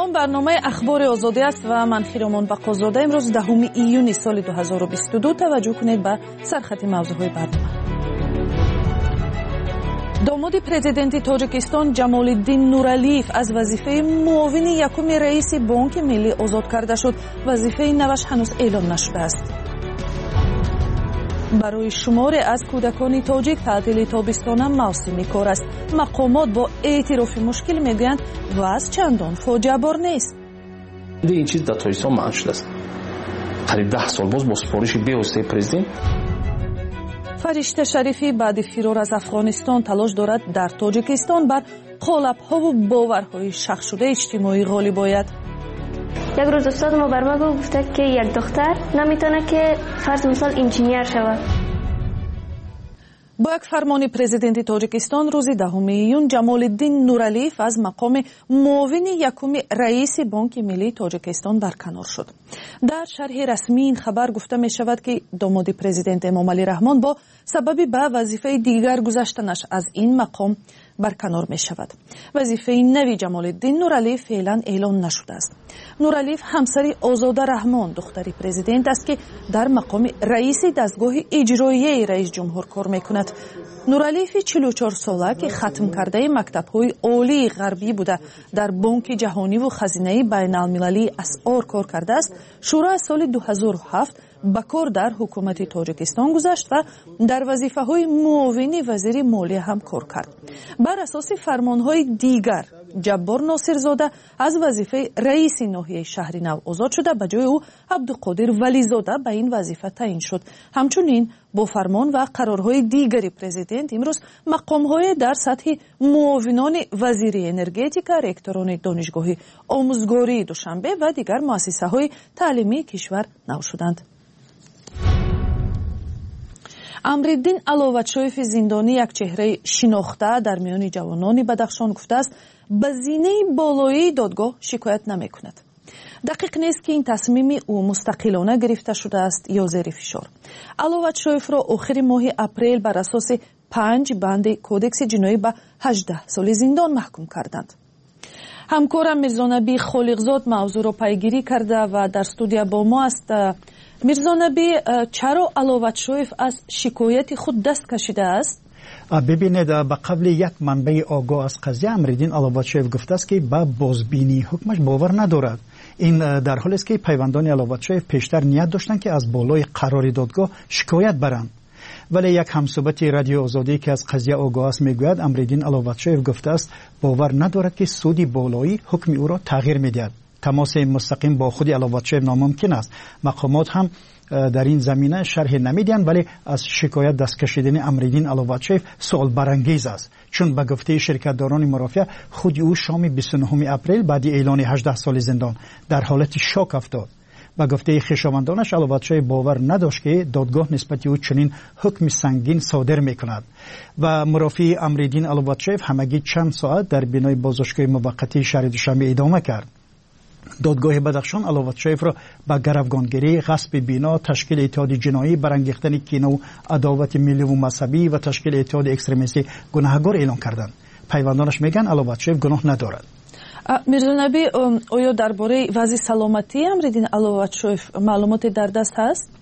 سلام، برنامه اخبار آزادی است و من خیرامان بقازاده. امروز 10 ایون سال 2022 توجه کنید به سرخط موضوعهای برنامه. داماد پرزیدنت تاجیکستان جمال الدین نورعلیف از وظیفه معاون یکم رئیس بانک ملی آزاد کرده شد. وظیفه نوش هنوز اعلام نشده است. برای شماری از کودکان تاجیک تعطیل تابستان موسمی کار است. مقامات با اعتراف مشکل میگویند و از چندان فاجعه بار نیست. این چیز در تاجیکستان معنی شده است. قریب 10 سال باز با سفارش بی‌واسطه پرزیدنت. فرشته شریفی بعد فرار از افغانستان تلاش دارد در تاجیکستان بر قالب‌ها و باورهای شخص شده اجتماعی غالب آید. یک روز استاد ما بر ما گفته که یک دختر نمیتونه که فرض مثال انجینیر شود. با یک فرمان پرزیدنت تاجیکستان روز 10 ایون جمال الدین نورعلیف از مقام معاون یکم رئیس بانک ملی تاجیکستان برکنار شد. در شرح رسمی این خبر گفته می شود که داماد پرزیدنت امام علی رحمان با سبب به وظیفه دیگر گذشتنش از این مقام برکنار می شود. وظیفه نوی جمال الدین نورعلیف فعلا اعلان نشده است. نورعلیف همسر آزاده رحمان دختر پرزیدنت است که در مقام رئیس دستگاه اجرایی رئیس جمهور کار می کند. نورعلیف 44 ساله که ختم کرده مکتب‌های عالی غربی بوده، در بانک جهانی و خزینه بین‌المللی اسعار کار کرده است. شورا از سال 2007 به کار در حکومت تاجیکستان گذشت و در وظیفه‌های معاون وزیر مالیه هم کار کرد. بر اساس فرمان‌های دیگر جبار ناصرزاده از وظیفه رئیس ناحیه شهر نو آزاد شده، به جای او عبدالقادر ولیزاده به این وظیفه تعیین شد. همچنین با فرمان و قرارهای دیگری پرزیدنت امروز مقام‌های در سطح معاونان وزیر انرژتیک، رکتوران دانشگاه آموزگاری دوشنبه و دیگر مؤسسه‌های تعلیمی کشور نو شدند. امرالدین علوتشویف زندانی یک چهره شناخته در میان جوانان بدخشان گفته است به زینه بالایی دادگاه شکایت نمی کند. دقیق نیست که این تصمیم او مستقلانه گرفته شده است یا زیر فشار. علوتشویف را آخر ماه اپریل بر اساس 5 بند کودکس جنایی به 18 سال زندان محکوم کردند. همکارم میرزا نبی خالقزاد موضوع را پیگیری کرده و در استودیو با ما است. میرزا نبی، چرا علوتشویف از شکایت خود دست کشیده است؟ ببینید، به قبل یک منبع آگاه از قضیه امرالدین علوتشویف گفته است که به بازبینی حکمش باور ندارد. این در حالی است که پیوندان علوتشویف پیشتر نیت داشتند که از بالای قرار دادگاه شکایت برند. ولی یک همصحبت رادیو آزادی که از قضیه آگاه است میگوید امرالدین علوتشویف گفته است باور ندارد که سود بالایی حکم او را تغییر میدهد. تماس مستقیم با خود علوتشویف ناممکن است. مقامات هم در این زمینه شرح نمیدهند، ولی از شکایت دست کشیدن امرالدین علوتشویف سوال برانگیز است، چون به گفته شرکتداران مرافع خود او شام 29 اپریل بعد اعلان 18 سال زندان در حالت شوک افتاد. به گفته خویشاوندانش علوتشویف باور نداشت که دادگاه نسبت او چنین حکم سنگین صادر میکند و مرافع امرالدین علوتشویف همگی چند ساعت در بینای بازداشتگاه موقتی شهر دوشنبه ادامه کرد. دادگاه بدخشان علوتشویف را به گروگانگیری، غصب بینا، تشکیل اتحاد جنایی، برانگیختن کینه و عداوت ملی و مذهبی و تشکیل اتحاد اکستریمیستی گناهکار اعلان کردند. پیوندانش میگن علوتشویف گناه ندارد. میرزا نبی، آیا درباره وضع سلامتی امرالدین علوتشویف معلومات در دست هست؟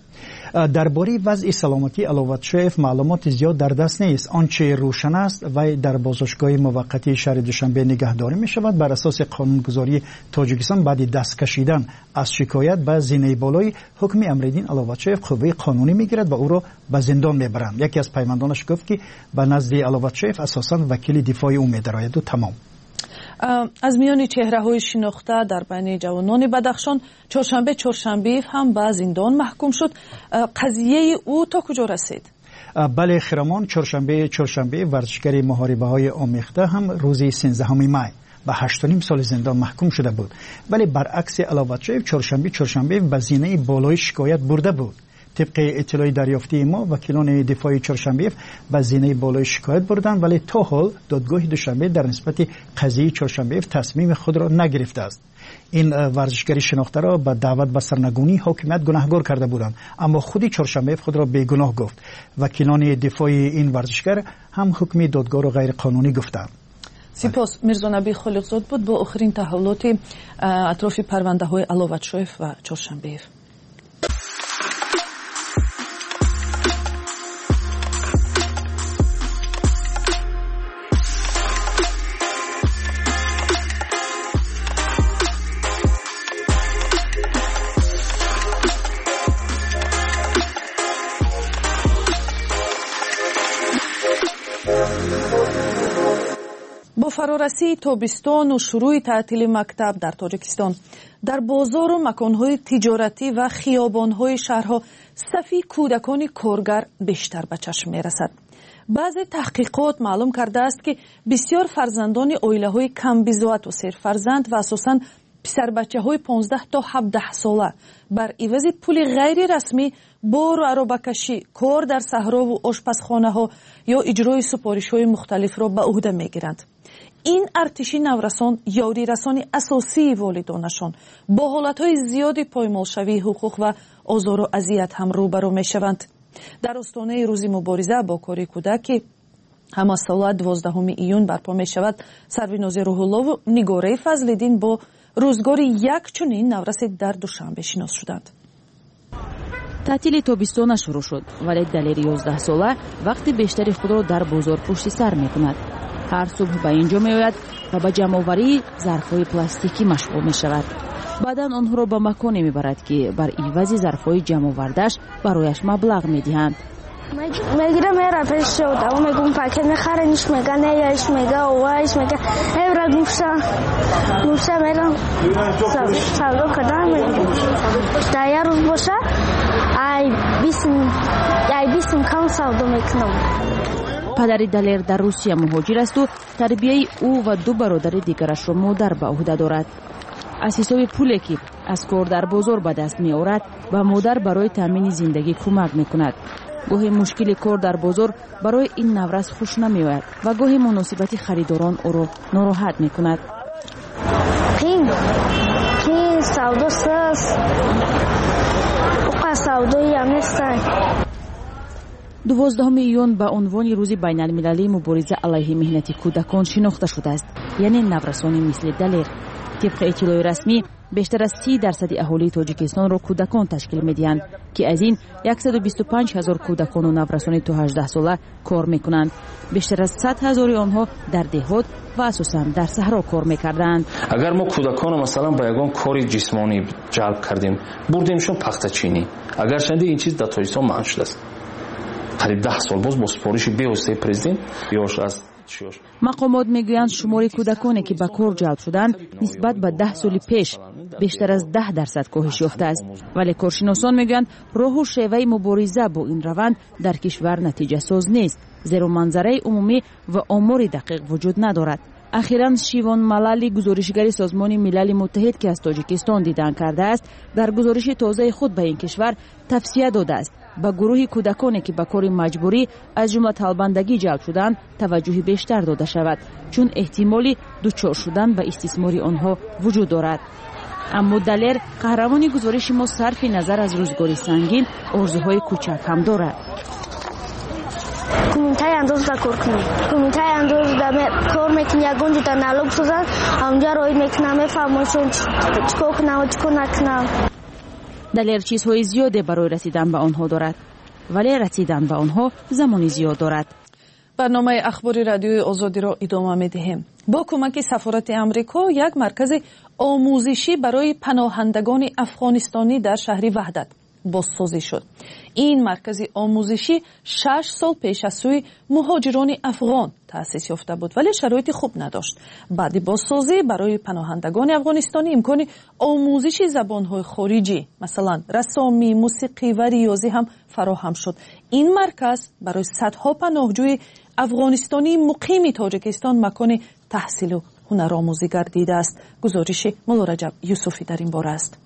درباره وضع سلامتی علوتشویف معلومات زیاد در دست نیست. آنچه روشن است و در بازداشتگاه موقتی شهر دوشنبه نگهداری می شود بر اساس قانونگذاری تاجیکستان بعد دست کشیدن از شکایت به زینه بالای حکم امرالدین علوتشویف قوه قانونی می گیرد و او را به زندان می برند. یکی از پیوندانش گفت که به نزد علوتشویف اساساً وکیل دفاع او می درآید و تمام. از میان چهره‌های شناخته در بین جوانان بدخشان چهارشنبه هم به زندان محکوم شد. قضیه او تا کجا رسید؟ بله خیرامان، چهارشنبه ورزشگر محاربه‌های آمیخته هم روز 13 می به 8.5 سال زندان محکوم شده بود. ولی برعکس علوتشویف چهارشنبه به زینه بالای شکایت برده بود. طبق اطلاع دریافتی ما وکیلان دفاعی چهارشنبه به زینه بالای شکایت بردند، ولی تا حال دادگاه دوشنبه در نسبت قضیه چهارشنبه تصمیم خود را نگرفته است. این ورزشگری شناخته را به دعوت به سرنگونی حاکمیت گناهکار کرده بودند، اما خودی چهارشنبه خود را بیگناه گفت. وکیلان دفاعی این ورزشگر هم حکم دادگاه را غیر قانونی گفتند. سپاس. میرزا نبی خالقزاد بود با آخرین تحولات اطراف پرونده های علوتشویف و چهارشنبه‌ایف. با فرارسی تابستان و شروع تعطیل مکتب در تاجیکستان در بازار و مکانهای تجارتی و خیابانهای شهرها صفی کودکان کارگر بیشتر به چشم میرسد. بعضی تحقیقات معلوم کرده است که بسیار فرزندان عائله‌های کم بضاعت و سرفرزند و اساساً پسر بچه‌های 15 تا 17 ساله بر عوض پول غیر رسمی بار و عربه‌کشی، کار در صحرا و آشپزخانه‌ها یا اجرای سفارش‌های مختلف را به عهده می‌گیرند. این ارتشی نورسان یاری رسانی اساسی والدانشان با حالتهای زیادی پایمالشوی حقوق و آزار و اذیت هم روبرو میشوند. در آستانه روز مبارزه با کار کودک هم از سال 12 ایون برپا می شود، سربیناز روح الله و نگاره فضل‌الدین با روزگار یک چنین نورس در دوشنبه شناس شدند. تعطیل تابستان شروع شد ولی دلیر 11 ساله وقتی بیشتری خود را در بازار پشت سر می کند. هر صبح به اینجا می آید و به جمع‌آوری ظرف‌های پلاستیکی مشغول می شود. بعداً آنها را به مکانی می برد که بر عوض ظرف‌های جمع آورده‌اش برایش مبلغ می دهند. میگیرم میرم پیش شد و میگم پاکت میخرنش میگه نیایش میگه اوایش میگه ایراد نوشته میرم سالو کردم در روز باشه ای بیسم کم سالو میکنم. پدر دلیر در روسیه مهاجر است و تربیه او و دو برادر دیگرش را مادر به عهده دارد. از حساب پولی که از کار در بازار به دست می آورد به مادر برای تامین زندگی کمک می کند. گاهی مشکل کار در بازار برای این نورس خوش نمی آید و گاهی مناسبت خریداران او را ناراحت می کند. پین سودا ساز اوقا سودایی هم نیستن. 12 ایون به عنوان روز بین المللی مبارزه علیه مهنت کودکان شناخته شده است، یعنی نورسانی مثل دلیر. طبق اطلاع رسمی بیشتر از 30% اهالی تاجیکستان را کودکان تشکیل می‌دهند که از این 125,000 کودکان و نورسان تا 18 ساله کار می‌کنند. بیشتر از 100,000 آنها در دهات و اساساً در صحرا کار می‌کردند. اگر ما کودکان مثلا با یگان کار جسمانی جلب کردیم، بردیمشون پخته‌چینی، اگر چند این چیز در تاجیکستان منع شده است. قریب 10 سال باز با سفارش بی‌واسطه پرزیدنت یاش از مقامات میگویند شمار کودکانی که به کار جلب شدند نسبت به 10 سال پیش بیشتر از 10% کاهش یافته است، ولی کارشناسان میگویند راه و شیوه مبارزه با این روند در کشور نتیجه ساز نیست، زیرا منظره عمومی و آمار دقیق وجود ندارد. اخیراً شیوان ملالی گزارشگر سازمان ملل متحد که از تاجیکستان دیدن کرده است در گزارش تازه خود به این کشور توصیه داده است با گروه کودکانی که به کار مجبوری از جمله طالباندگی جلب شدند توجه بیشتر داده شود، چون احتمالی دچار شدن به استثمار آنها وجود دارد. اما دلیر قهرمان گزارش ما صرف نظر از روزگاری سنگین آرزوهای کوچک هم دارد. کومنتای انداز دا کار کنیم، کومنتای انداز دا کار میکنیم، یکون جدا نالوگ سازن اونجا روی میکنم میفهمونشون چکو کنم و چکو نکنم. دلیر چیزهای زیاده برای رسیدن به آنها دارد، ولی رسیدن به آنها زمانی زیاد دارد. برنامه اخباری رادیوی آزادی را ادامه می‌دهیم. با کمک سفارت آمریکا یک مرکز آموزشی برای پناهندگان افغانستانی در شهر وحدت بازسازی شد. این مرکز آموزشی 6 سال پیش از سوی مهاجران افغان تأسیس یافته بود ولی شرایط خوب نداشت. بعد بازسازی برای پناهندگان افغانستانی امکان آموزش زبان‌های خارجی مثلا رسامی، موسیقی و ریاضی هم فراهم شد. این مرکز برای صدها پناهجوی افغانستانی مقیم تاجیکستان مکان تحصیل و هنرآموزی گردیده است. گزارش مولا رجب یوسفی در این باره است.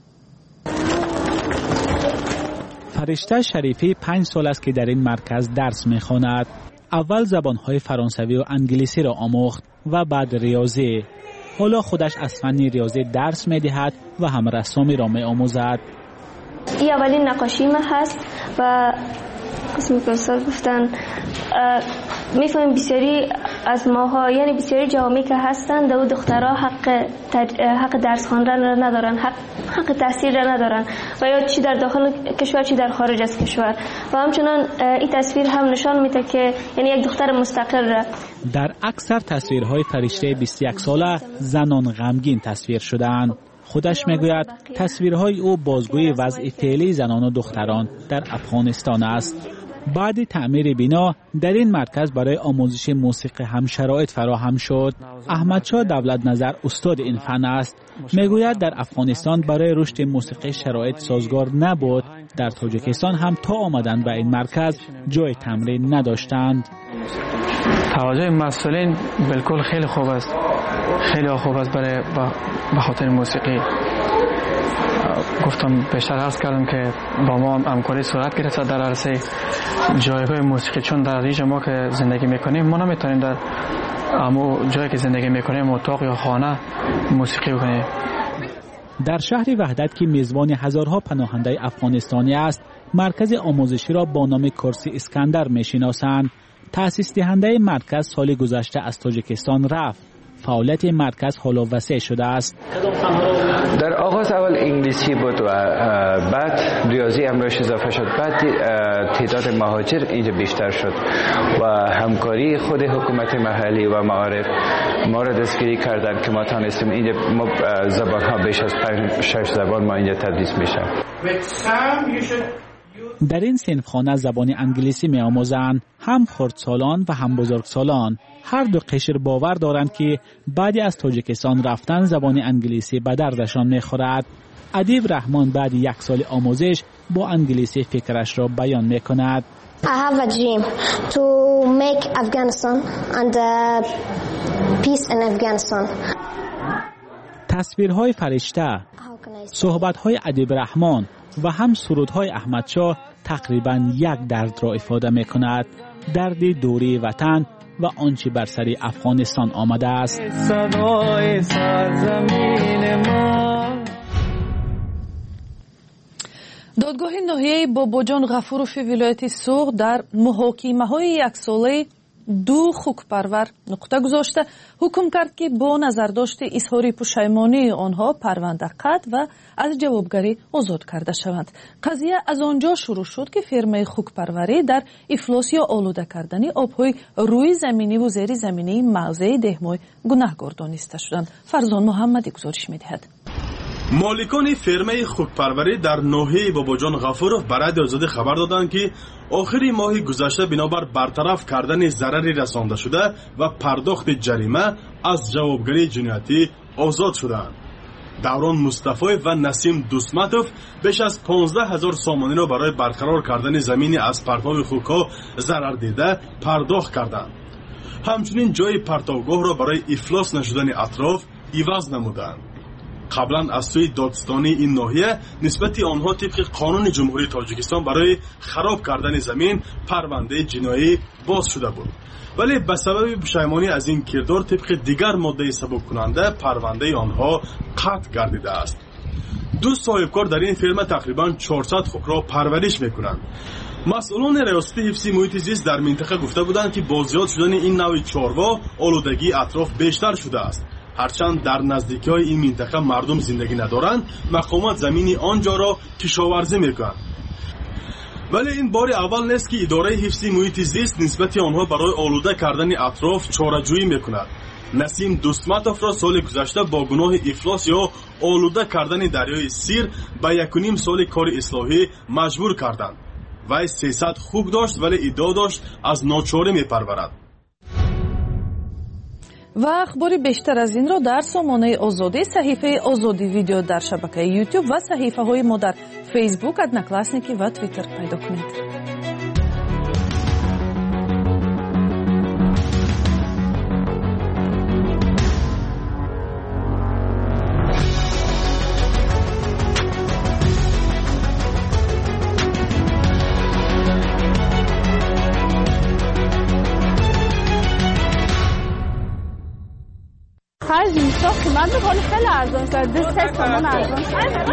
فرشته شریفی 5 سال است که در این مرکز درس می‌خواند. اول زبان‌های فرانسوی و انگلیسی را آموخت و بعد ریاضی. حالا خودش از فن ریاضی درس می‌دهد و هم رسامی را می‌آموزد. این اولین نقاشی من هست و قسمی که استاد گفتن می‌فهمیم بسیاری از ماها، یعنی بسیاری جوامع که هستند و دخترها حق درس خواندن را ندارن، حق تحصیل را ندارن و یا چی در داخل کشور چی در خارج از کشور. و همچنان این تصویر هم نشان میده که یعنی یک دختر مستقل را. در اکثر تصویرهای فرشته 21 ساله زنان غمگین تصویر شدند. خودش میگوید تصویرهای او بازگوی وضع فعلی زنان و دختران در افغانستان است. بعد تعمیر بنا در این مرکز برای آموزش موسیقی هم شرایط فراهم شد. احمدشاه دولت نظر استاد این فن است. میگوید در افغانستان برای رشد موسیقی شرایط سازگار نبود. در تاجیکستان هم تا آمدن به این مرکز جای تمرین نداشتند. توجه مسئولین بالکل خیلی خوب است، خیلی خوب است برای به خاطر موسیقی. گفتم بیشتر عرض کردم که با ما همکاری صورت گرفته در عرصه جایگاه موسیقی، چون در ریج ما که زندگی میکنیم ما نمیتونیم در همون جایی که زندگی میکنیم اتاق یا خانه موسیقی بکنیم. در شهر وحدت که میزبان هزارها پناهنده افغانستانی است، مرکز آموزشی را با نام کورس اسکندر میشناسند. تأسیس دهنده مرکز سال گذشته از تاجیکستان رفت. فعالیت مرکز حالا وسیع شده است. در آغاز اول انگلیسی بود و بعد ریاضی امروز اضافه شد، بعد تعداد مهاجر اینجا بیشتر شد و همکاری خود حکومت محلی و معارف ما را دستگیری کردن که ما تانستیم اینجا زبان ها بیش از 5-6 زبان ما اینجا تدریس میشه. در این صنفخانه زبان انگلیسی می آموزند، هم خردسالان و هم بزرگسالان. هر دو قشر باور دارند که بعد از تاجیکستان رفتن زبان انگلیسی به دردشان می خورد. ادیب رحمان بعد 1 سال آموزش با انگلیسی فکرش را بیان می کند. I have a dream to make Afghanistan and peace in Afghanistan. تصویرهای فرشته، صحبت‌های ادیب رحمان و هم سرودهای احمدشاه تقریباً یک درد را افاده می کند. درد دوری وطن و آنچه بر سر افغانستان آمده است. دادگاه ناحیه باباجان غفوروفی ولایت سوغ در محاکمه‌های 1 ساله 2 خوکپرور نقطه گذاشته حکم کرد که با نظرداشت اظهار پشیمانی آنها پرونده قطع و از جوابگری آزاد کرده شوند. قضیه از آنجا شروع شد که فرمای خوکپروری در افلاس یا آلوده کردن آبهای روی زمینی و زیر زمینی موضع دهمای گناهکار دانسته شدند. فرزان محمدی گزارش می‌دهد. مالکان فرمه خوکپروری در ناحیه باباجان غفورov برای آزادی خبر دادند که آخری ماه گذشته بنابر برطرف کردن ضرری رسانده شده و پرداخت جریمه از جوابگری جنایتی آزاد شدند. دوران مصطفی و نسیم دوسمتوف بیش از 15,000 سامانی را برای برقرار کردن زمینی از پرتاب خوک‌ها ضرر دیده پرداخت کردند. همچنین جای پرتابگاه را برای افلاس نشدن اطراف عوض نمودند. قبلا از سوی دادستانی این ناحیه نسبت آنها طبق قانون جمهوری تاجیکستان برای خراب کردن زمین پرونده جنایی باز شده بود، ولی به سبب پشیمانی از این کردار طبق دیگر ماده سبک کننده پرونده آنها قطع گردیده است. 2 صاحبکار در این فرمه تقریبا 400 خوک را پرورش میکنند. مسئولان ریاست حفظ محیط زیست در منطقه گفته بودند که با زیاد شدن این نوع چاروا آلودگی اطراف بیشتر شده است. هرچند در نزدیکی‌های این منطقه مردم زندگی ندارند، مقامات زمینی آنجا را کشاورزی میکنند. ولی این بار اول نیست که اداره حفظ محیط زیست نسبت آنها برای آلوده کردن اطراف چاره‌جویی میکند. نسیم دوسمتوف را سال گذشته با گناه افلاس یا آلوده کردن دریای سیر به 1.5 سال کار اصلاحی مجبور کردند. وی 300 خوک داشت ولی ادعا داشت از ناچاری میپرورد. و اخبار بیشتر از این را در سامانه آزادی، صحیفه آزادی ویدیو در شبکه یوتیوب و صحیفه های ما در فیسبوک، ادناکلاسنیکی و توییتر پیدا کنید. Harvey. تو قیمت میکنی خیلی ارزان شد 2-3 تومان ارزان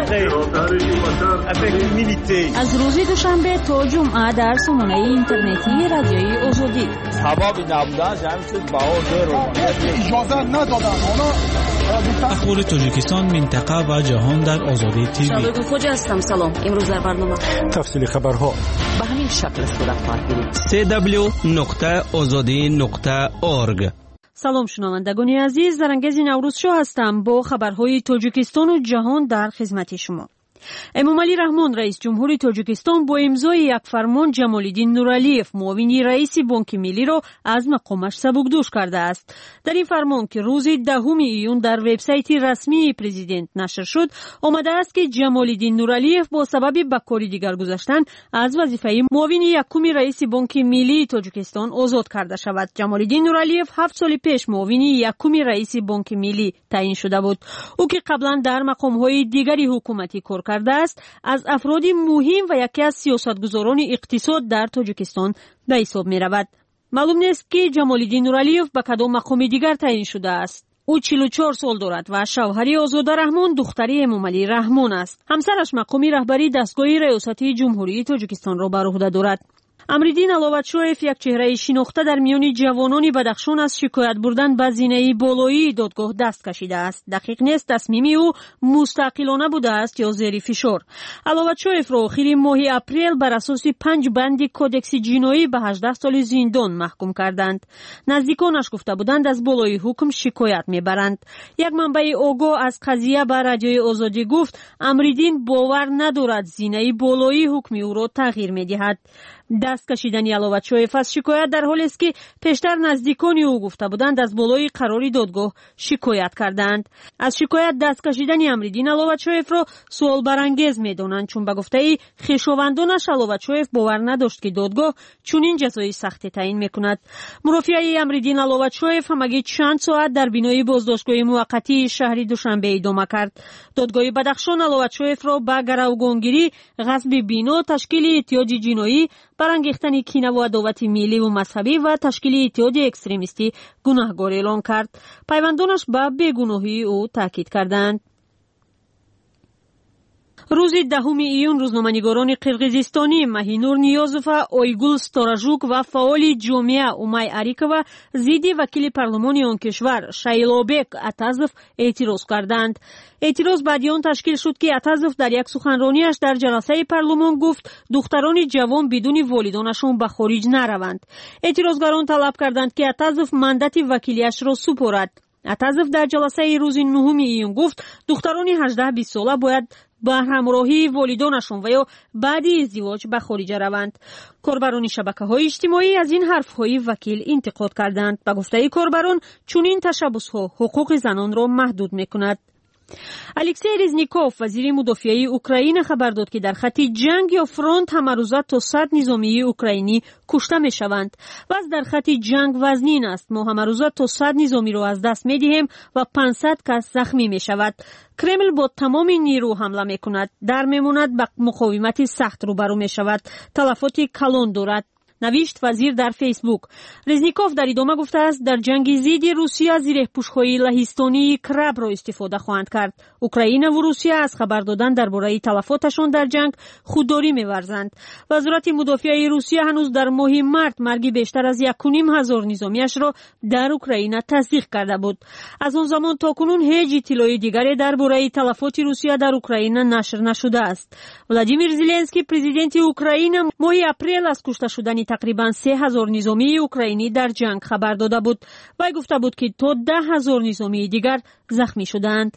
از روز دوشنبه تا جمعه در سامانه اینترنتی رادیوی آزادی سبب نبودن جمعیت بها اجازه ندادن. اخبار تاجیکستان، منطقه و جهان در آزادی تیوی. شبکه خوج هستم. سلام. امروز در برنامه تفصیل خبرها به همین شکل صورت خواهد گرفت. www.azadi.org. سلام شنوندگان عزیز، زرنگز نوروز شو هستم با خبرهای تاجیکستان و جهان در خدمت شما. امامعلی رحمان رئیس جمهوری تاجیکستان با امضای یک فرمان جمالالدین نورعلیف معاون رئیس بانک ملی را از مقامش سبکدوش کرده است. در این فرمان که روز 10 ایون در وبسایت رسمی پرزیدنت نشر شد آمده است که جمالالدین نورعلیف با سبب به کاری دیگر گذاشتن از وظیفه معاون یکم رئیس بانک ملی تاجیکستان آزاد کرده شود. جمالالدین نورعلیف 7 سال پیش معاون یکم رئیس بانک ملی تعیین شده بود. او که قبلا در مقام‌های دیگری حکومتی کار کرده است، از افراد مهم و یکی از سیاستگزاران اقتصاد در تاجیکستان به حساب می رود. معلوم نیست که جمالالدین نورعلیف به کدام مقام دیگر تعیین شده است. او 44 سال دارد و شوهری آزاده رحمان دختری امامعلی رحمان است. همسرش مقام رهبری دستگاه ریاست جمهوری تاجیکستان را بر عهده دارد. امریدین علوتشویف یک چهره شناخته در میان جوانان بدخشان از شکایت بردن به زینه بالایی دادگاه دست کشیده است. دقیق نیست تصمیم او مستقلانه بوده است یا زیر فشار. علوتشویف را آخر ماه اپریل بر اساس 5 بند کدکس جنایی به 18 سال زندان محکوم کردند. نزدیکانش گفته بودند از بالای حکم شکایت میبرند. یک منبع آگاه از قضیه به رادیوی آزادی گفت امریدین باور ندارد زینه بالایی حکم او را تغییر میدهد. دست کشیدن علوتشویف از شکایت در حالی است که پیشتر نزدیکان او گفته بودند از بالای قراری دادگاه شکایت کردند. از شکایت دست کشیدن امریدین علوتشویف را سوال برانگیز می‌دانند، چون به گفته خویشاوندانش علوتشویف باور نداشت که دادگاه چنین جزای سختی تعیین می‌کند. مرافعه امریدین علوتشویف همگی چند ساعت در بینای بازداشتگاه موقتی شهر دوشنبه ادامه کرد. دادگاه بدخشان علوتشویف را به گروگانگیری، غصب بینا، تشکیل اتحاد جنایی، برانگیختن کینه و عداوت ملی و مذهبی و تشکیل اتحاد اکستریمیستی گناهکار اعلام کرد. پیوندانش به بیگناهی او تاکید کردند. روز 10 ایون روزنامه‌نگاران قرقیزستانی ماهینور نیازوف، آیگول ستاراژوک و فعال جامعه اومای اریکова ضد وکیل پارلمان آن کشور شایلابک اتازوف اعتراض کردند. اعتراض بعد آن تشکیل شد که اتازوف در یک سخنرانیش در جلسه پارلمان گفت دختران جوان بدون والدانشان به خارج نروند. اعتراضگران طلب کردند که اتازوف مندت وکیلیش را سپارد. اتازوف در جلسه روز 9 ایون گفت دختران 18-20 ساله باید با همراهی والدانشون و یا بعد ازدواج به خارج روند. کاربران شبکه‌های اجتماعی از این حرف‌های وکیل انتقاد کردند. به گفته کاربران چنین تشبس‌ها حقوق زنان را محدود می‌کند. الکسی رزنیکوف وزیر مدافعه اوکراین خبر داد که در خط جنگ یا فرانت همروزه تا 100 نظامی اوکراینی کشته میشوند و از در خط جنگ وزنین است. ما همروزه تا 100 نظامی را از دست میدهیم و 500 کس زخمی میشود. کرمل با تمام نیرو حمله میکند، در میماند، به مقاومت سخت روبرو میشود، تلفات کلان دارد، نوشت وزیر در فیسبوک. رزنیکوف در ادامه گفته است در جنگ ضد روسیه زیر پوش‌های لهستانی کرب را استفاده خواهند کرد. اوکراین و روسیه از خبر دادن درباره تلفاتشان در جنگ خودداری می‌ورزند. وزارت مدافعه روسیه هنوز در ماه مارس مرگ بیشتر از 1,500 نظامیش را در اوکراین تصدیق کرده بود. از آن زمان تا کنون هیچ اطلاعی دیگری درباره تلفات روسیه در اوکراین نشر نشده است. ولادیمیر زلنسکی پرزیدنت اوکراین ماه اپریل از کشته شدن تقریبا 3,000 نظامی اوکراینی در جنگ خبر داده بود و گفته بود که تا 10,000 نظامی دیگر زخمی شدند.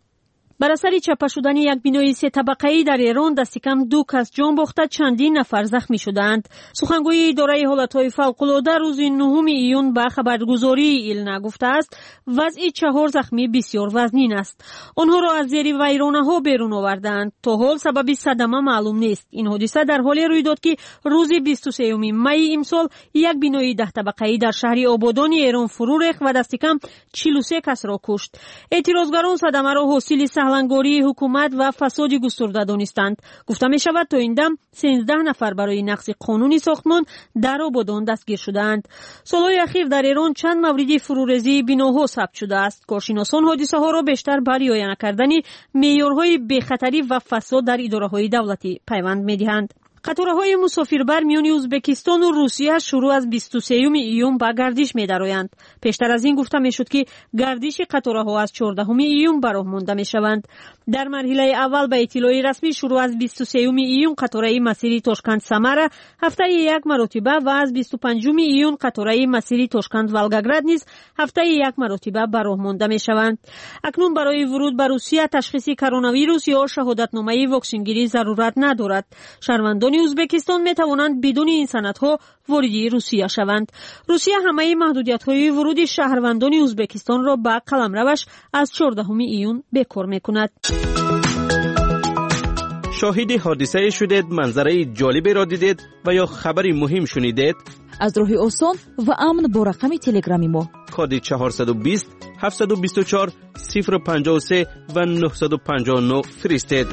بر اثر چپه شدن یک بنای 3 طبقه‌ای در ایران دست کم 2 کس جان باخته، چندین نفر زخمی شدند. سخنگوی اداره حالت‌های فوق‌العاده روز 9 ایون به خبرگزاری ایلنا گفته است وضع 4 زخمی بسیار وزنین است. آنها را از زیر ویرانه‌ها بیرون آوردند. تا حال سبب صدمه معلوم نیست. این حادثه در حالی روی داد که روز 23 می امسال یک بنای 10 طبقه‌ای در شهر آبادان ایران فرو ریخت و دست کم 43 کس را کشت. اعتراضگران صدمه را حاصل سهلنگاری حکومت و فساد گسترده دانستند. گفته می شود تا این دم 13 نفر برای نقض قانون ساختمان در آبادان دستگیر شدند. سالهای اخیر در ایران چند مورد فروریزی بناها ثبت شده است. کارشناسان حادثه ها را بیشتر بر رعایت نکردن معیارهای بی‌خطری و فساد در اداره‌های دولتی پیوند می‌دهند. قطارهای مسافربر میان ازبکستان و روسیه شروع از 23 ایون به گردش می‌درآیند. پیشتر از این گفته می‌شد که گردش قطارها از 14 ایون به راه مانده می‌شوند. در مرحله اول به اطلاع رسمی شروع از 23 ایون قطار مسیر تاشکند سمر هفته یک مرتبه و از 25 ایون قطار مسیر تاشکند ولگاگراد نیز هفته یک مرتبه به راه مانده می‌شوند. اکنون برای ورود به روسیه تشخیص کرونا ویروس یا شهادتنامه واکسنگیری ضرورت ندارد. شهروندان ازبکستان می توانند بدون این سندها وارد روسیه شوند. روسیه همه محدودیت‌های ورود شهروندان ازبکستان را به قلمروش از 14 ایون بکار می‌کند. شاهد حادثه شدید، منظره جالبی را دیدید و یا خبری مهم شنیدید؟ از راه آسان و امن با رقم تلگرامی ما کد 420 724 053 و 959 فرستید.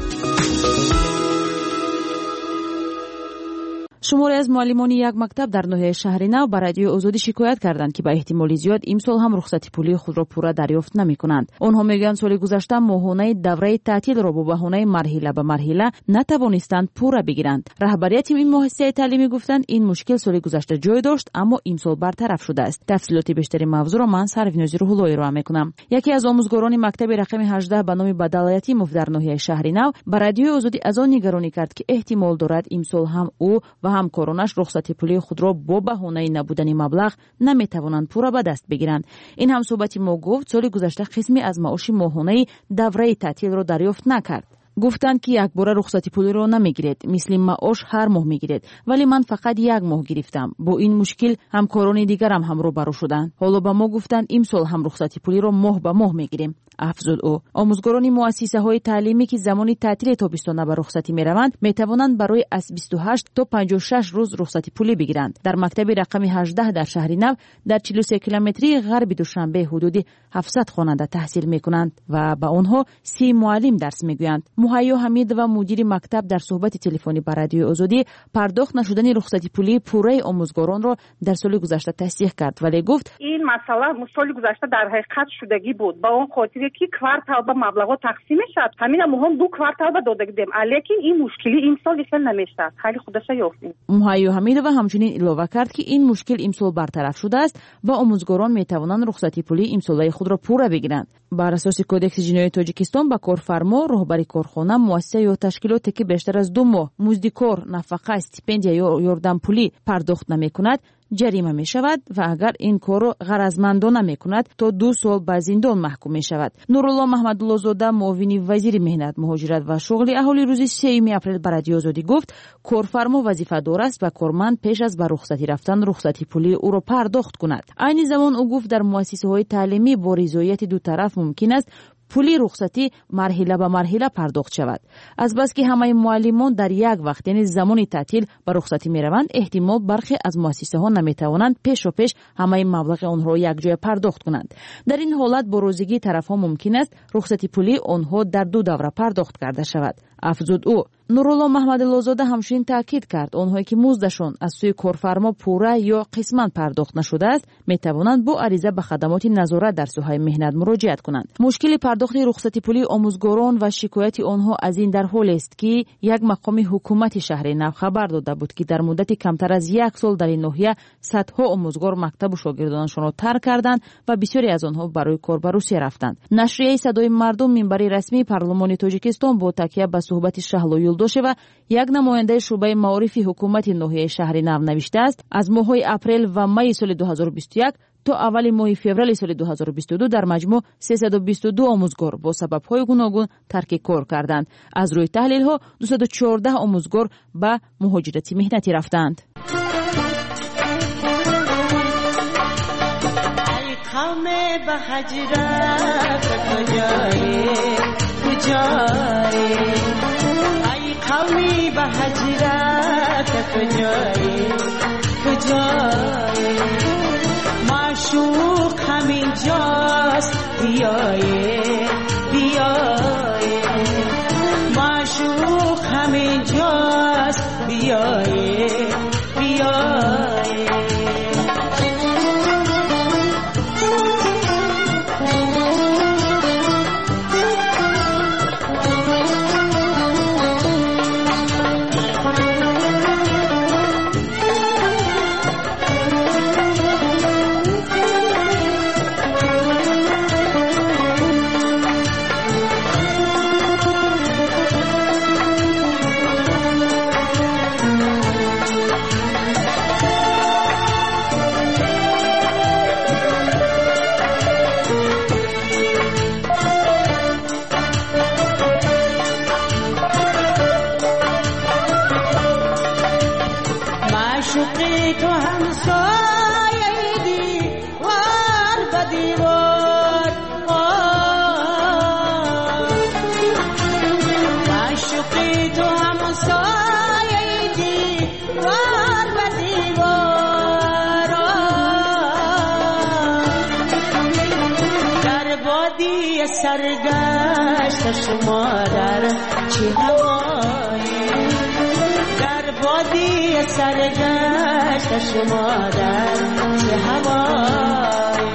شماری از معلمان یک مکتب در ناحیه شهر نو به رادیو آزادی شکایت کردند که به احتمال زیاد امسال هم رخصتی پولی خود را پورا دریافت نمی‌کنند. آنها میگویند سال گذشته ماهانه دوره تعطیل را با بهانه مرحله به مرحله نتوانستند پورا بگیرند. رهبریت این مؤسسه تعلیمی گفتند این مشکل سال گذشته جای داشت اما امسال برطرف شده است. تفصیلات بیشتری موضوع را من سروینازی روح الله ارائه می‌کنم. یکی از آموزگاران مکتب رقم 18 به نام بدالایتی مف در ناحیه شهر نو به رادیو آزادی از آن نگرانی کرد که احتمال دارد امسال هم او و همکارانش رخصتی پولی خود را با بهانه نبودن مبلغ نمیتوانند پورا به دست بگیرند. این هم صحبتی ما گفت سال گذشته قسمی از معاش ماهانه دوره تعطیل را دریافت نکرد. گفتند که یک بار رخصتی پولی را نمیگیرید، مثل معاش هر ماه میگیرید، ولی من فقط یک ماه گرفتم. با این مشکل همکاران دیگرم هم روبرو شدند. حالا به ما گفتند امسال هم رخصتی پولی را ماه به ماه میگیریم. افزود او. آموزگاران مؤسسه های تعلیمی که زمان تعطیل تابستانه به رخصتی میروند میتوانند برای از 28 تا 56 روز رخصتی پولی بگیرند. در مکتب رقم 18 در شهر نو در 43 کیلومتری غرب دوشنبه حدود 700 خواننده تحصیل میکنند و به آنها 30 معلم درس میگویند. مهیا حمید و مدیر مکتب در صحبت تلفنی با رادیو آزادی پرداخت نشدن رخصتی پولی پوره آموزگاران را در سال گذشته تصدیق کرد، ولی گفت این مسئله سال گذشته در حقیقت شدگی بود. با اون خاطر که کوارتال به مبلغ تقسیم شد، همین هم 2 کوارتال به داده دیدیم، لیکن این مشکلی این سال حل نمیشه. خیلی خودش یافتیم. مهیا حمید و همچنین اضافه کرد که این مشکل امسال برطرف شده است و آموزگاران میتوانند رخصتی پولی امسالی خود را پورا بگیرند. بر اساس کدکس جنایی تاجیکستان با کارفرما، راهبری کارخانه، مؤسسه یا تشکیلاتی که بیشتر از 2 ماه مزد کار، نفقه، استیپندیا یا یاردم پولی پرداخت نمی‌کند جریمه می شود و اگر این کار را غرضمندانه می کند تا 2 سال به زندان محکوم می شود. نورالله محمدالله زاده معاون وزیر مهنت، مهاجرت و شغل اهالی روز 3 اپریل به رادیو آزادی گفت کارفرما وظیفه دار است و کارمند پیش از به رخصتی رفتن رخصتی پولی او را پرداخت کند. عین زمان او گفت در مؤسسه های تعلیمی با رضایت دو طرف ممکن است پولی رخصتی مرحله به مرحله پرداخت شود. از بس که همه معلمان در یک وقت یعنی زمان تعطیل به رخصتی میروند، احتمال برخی از مؤسسه ها نمیتوانند پیش همه مبلغ آنها را یک جای پرداخت کنند. در این حالت با روزگی طرف ها ممکن است رخصتی پولی آنها در 2 دوره پرداخت کرده شود. افزود او. نورالله محمدالله زاده همچنین تاکید کرد آنهایی که مزدشان از سوی کارفرما پوره یا قسما پرداخت نشده است میتوانند با عریضه به خدمات نظارت در سوهای مهنت مراجعت کنند. مشکل پرداخت رخصتی پولی آموزگاران و شکایت آنها از این در حال است که یک مقام حکومت شهر نو خبر داده بود که در مدت کمتر از 1 سال در این ناحیه صدها آموزگار مکتب و شاگردانشان را ترک کردند و بسیاری از آنها برای کار به روسیه رفتند. نشریه صدای مردم منبر رسمی پارلمان تاجیکستان با تکیه به صحبت شهلا یولدوشه و یک نماینده شعبه معارف حکومت ناحیه شهر نو نوشته است از ماه‌های اپریل و می سال 2021 تا اول ماه فوریه سال 2022 در مجموع 322 آموزگار با سبب‌های گوناگون ترک کار کردند. از روی تحلیل‌ها 214 آموزگار به مهاجرت مهنتی رفتند. قوم به هجرت کجایی ای قومی به هجرت کجایی معشوق همین جاست بیایی سرگشت شما در چه هوایی در بادی سرگشت شما در چه هوایی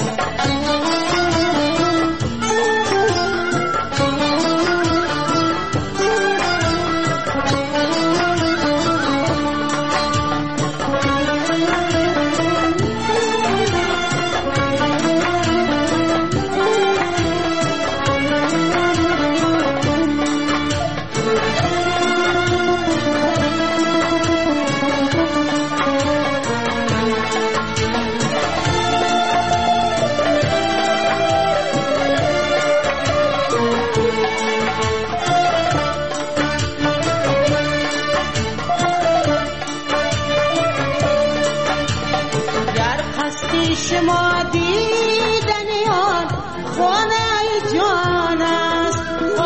شما دیدنی آن خانه جان است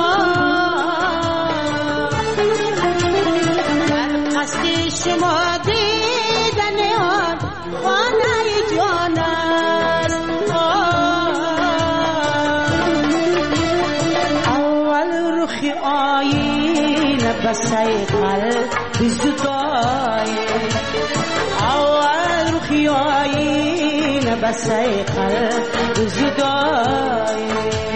در قصد شما دیدنی آن خانه جان است اول رخی آیین بسای قلب زدای اول رخی آیین بسای قلب زدای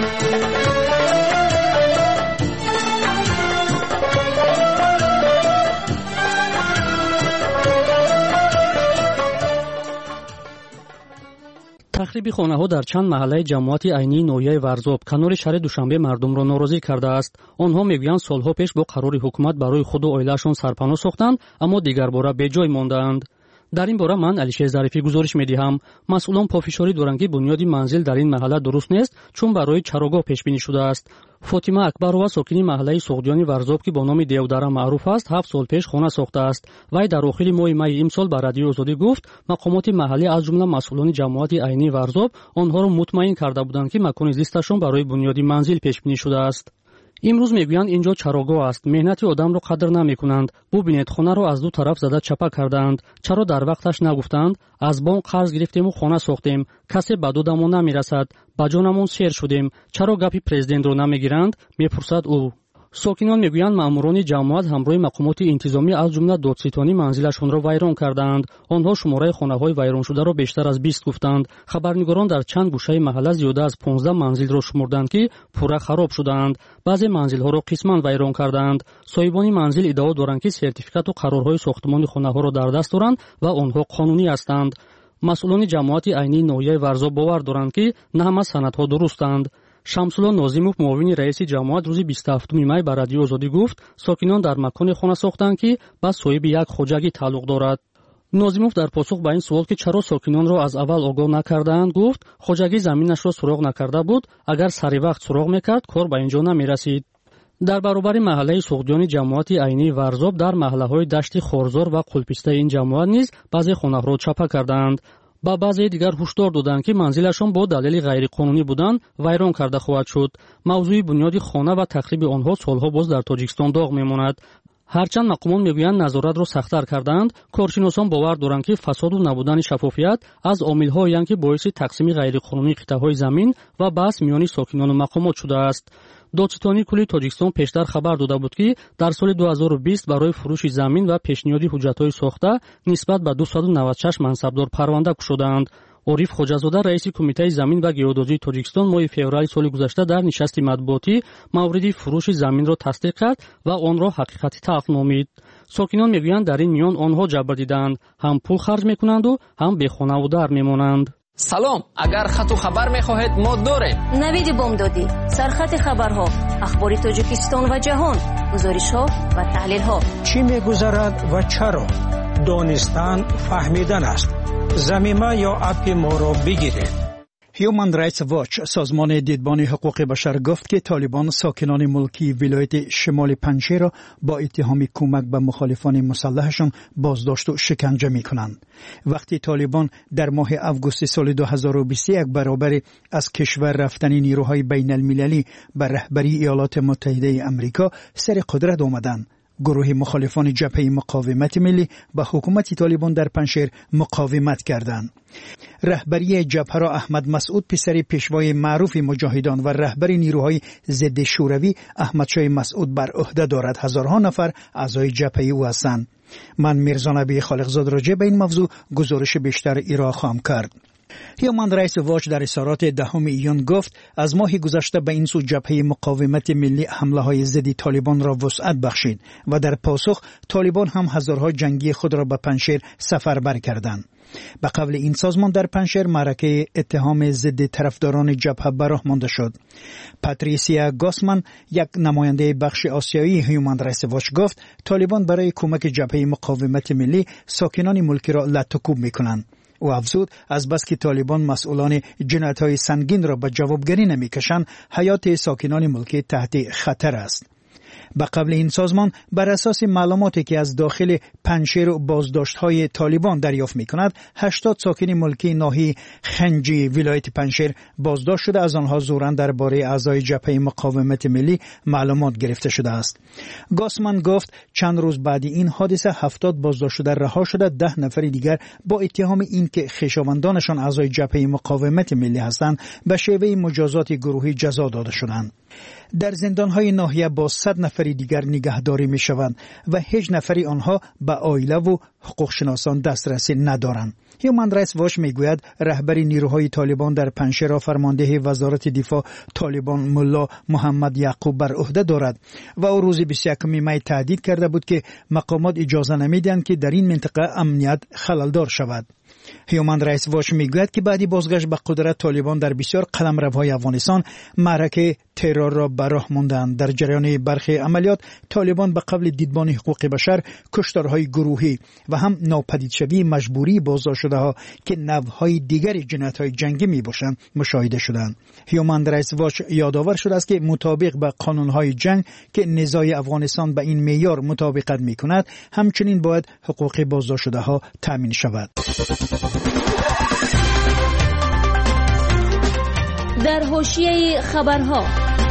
تخریب خانه‌ها در چند محله جماعت عینی نویه ورزاب کنار شهر دوشنبه مردم را ناراضی کرده است. آنها میگویند سالها پیش با قرار حکومت برای خود و عائله‌شان سرپناه ساختند اما دیگر باره به جای ماندند. در این باره من علیشیر ظریفی گزارش می‌دهم. مسئولان پافشاری دارند که بنیاد منزل در این محله درست نیست چون برای چراگاه پیش بینی شده است. فاطمه اکبرова ساکنی محله سوغدیانی ورزاب که با نام دیودره معروف است 7 سال پیش خانه ساخته است. وی در آخر ماه می امسال به رادیو آزادی گفت مقامات محلی از جمله مسئولان جماعت عینی ورزاب آنها را مطمئن کرده بودند که مکان زیستشان برای بنیاد منزل پیش بینی شده است. امروز میگویند اینجا چراگاه است، مهنت آدم را قدر نمیکنند. ببینید خانه را از دو طرف زده چپه کردند. چرا در وقتش نگفتند؟ از بانک قرض گرفتیم و خانه ساختیم، کسی به دادمون نمیرسد، به جانمون سیر شدیم. چرا گپی پرزیدنت را نمیگیرند؟ میپرسد او. ساکنان میگویند ماموران جماعت همراه مقامات انتظامی از جمله دادستانی منزلشان را ویران کردند. آنها شماره خانه‌های ویران شده را بیشتر از 20 گفتند. خبرنگاران در چند گوشه محله زیاده از 15 منزل را شمردند که پورا خراب شدند. بعضی منزل‌ها را قسماً ویران کردند. صاحبان منزل ادعا دارند که سرتیفیکات و قرارهای ساختمان خانه‌ها را در دست دارند و آنها قانونی هستند. مسئولان جماعت عینی نویه ورزاب باور دارند که نه همه سندها درستند. شمس‌الله ناظیموف معاون رئیس جماعت روز 27 می به رادیو آزادی گفت ساکنان در مکان خانه ساختند که با صاحب یک خوجگی تعلق دارد. ناظیموف در پاسخ به این سوال که چرا ساکنان را از اول آگاه نکردند گفت خوجگی زمینش را سراغ نکرده بود، اگر سری وقت سراغ میکرد کار به اینجا نمیرسید. در برابر محله سوغدیانی جماعت عینی ورزاب در محله‌های دشت خورزار و قلپسته این جماعت نیز بعضی خانه‌ها را چپه کردند. با بعضی دیگر هشدار دادند که منزلشان با دلیل غیرقانونی بودن ویران کرده خواهد شد. موضوع بنیاد خانه و تخریب آنها سالها باز در تاجیکستان داغ میماند. هرچند مقامات میگویند نظارت را سخت‌تر کردند، کارشناسان باور دارند که فساد و نبودن شفافیت از عامل‌هایی که باعث تقسیم غیرقانونی قطعه‌های زمین و بحث میان ساکنان و مقامات شده است. دادستانی کلی تاجیکستان پیشتر خبر داده بود که در سال 2020 برای فروش زمین و پیشنهاد حجت‌های ساخته نسبت به 296 منصبدار پرونده گشودند. عارف خوجازاده رئیس کمیته زمین و گئودزی تاجیکستان ماه فوریه سال گذشته در نشست مطبوعاتی مورد فروش زمین را تصدیق کرد و آن را حقیقتی تلخ نامید. ساکنان میگویند در این میان آنها جبر دیدند، هم پول خرج میکنند و هم بی خانه و در میمانند. سلام، اگر خط و خبر میخواهید ما داریم. نوید بامدادی، سرخط خبرها، اخبار تاجیکستان و جهان، گزارش‌ها و تحلیل‌ها. چی میگذرد و چرا؟ دانستن فهمیدن است. زمینه یا اپ ما را بگیرید. Human Rights Watch سازمان دیدبان حقوق بشر گفت که طالبان ساکنان ملکی ولایت شمال پنجشیر را با اتهام کمک به مخالفان مسلحشان بازداشت و شکنجه می کنند. وقتی طالبان در ماه اوگوست سال 2021 برابر از کشور رفتن نیروهای بین المللی به رهبری ایالات متحده امریکا سر قدرت آمدند، گروه مخالفان جبهه مقاومت ملی به حکومت طالبان در پنجشیر مقاومت کردند. رهبری جبهه را احمد مسعود پسر پیشوای معروف مجاهدان و رهبر نیروهای ضد شوروی احمد شاه مسعود بر عهده دارد. هزارها نفر اعضای جبهه او هستند. من میرزا نبی خالقزاد راجع به این موضوع گزارش بیشتر ایرا خواهم کرد. هیومن رایتس واچ در اظهارات 10 ایون گفت از ماه گذشته به این سو جبهه مقاومت ملی حمله های ضد طالبان را وسعت بخشید و در پاسخ طالبان هم هزارها جنگی خود را به پنجشیر سفربر کردند. به قول این سازمان در پنجشیر معرکه اتهام ضد طرفداران جبهه به راه مانده شد. پاتریسیا گاسمن یک نماینده بخش آسیایی هیومن رایتس واچ گفت طالبان برای کمک جبهه مقاومت ملی ساکنان ملکی را لطکوب میکنند. او افزود از بس که طالبان مسئولان جنایت‌های سنگین را به جوابگری نمی‌کشند، حیات ساکنان ملکی تحت خطر است. به قبل این سازمان بر اساس معلوماتی که از داخل پنجشیر و بازداشت‌های طالبان دریافت می‌کند 80 ساکن ملکی ناحیه خنجی ولایت پنجشیر بازداشت شده. از آنها زوراً درباره اعضای جبهه مقاومت ملی معلومات گرفته شده است. گاسمن گفت چند روز بعد این حادثه 70 بازداشت شده رها شده. 10 نفر دیگر با اتهام اینکه خویشاوندانشان اعضای جبهه مقاومت ملی هستند به شیوه مجازات گروهی جزا داده شدند. در زندان‌های ناحیه با 100 نفر دیگر نگهداری می‌شوند و هیچ نفری آنها به عائله و حقوق شناسان دسترسی ندارند. هیومن رایتس واچ میگوید رهبری نیروهای طالبان در پنجشیر را فرمانده وزارت دفاع طالبان ملا محمد یعقوب بر عهده دارد و او روز 21 می تهدید کرده بود که مقامات اجازه نمیدهند که در این منطقه امنیت خللدار شود. هیومن رایتس واچ میگوید که بعدی بازگشت به قدرت طالبان در بسیار قلمروهای افغانستان معرکه ترور را به راه ماندند. در جریان برخی عملیات طالبان به قبل دیدبان حقوق بشر کشتارهای گروهی و هم ناپدیدشوی مجبوری بازداشت شده ها که نوعهای دیگر جنایت‌های جنگی میباشند مشاهده شدند. هیومن رایتس واچ یادآور شده است که مطابق به قانون‌های جنگ که نزاع افغانستان به این معیار مطابقت میکند همچنین باید حقوق بازداشت شده ها تامین شود. در حاشیه خبرها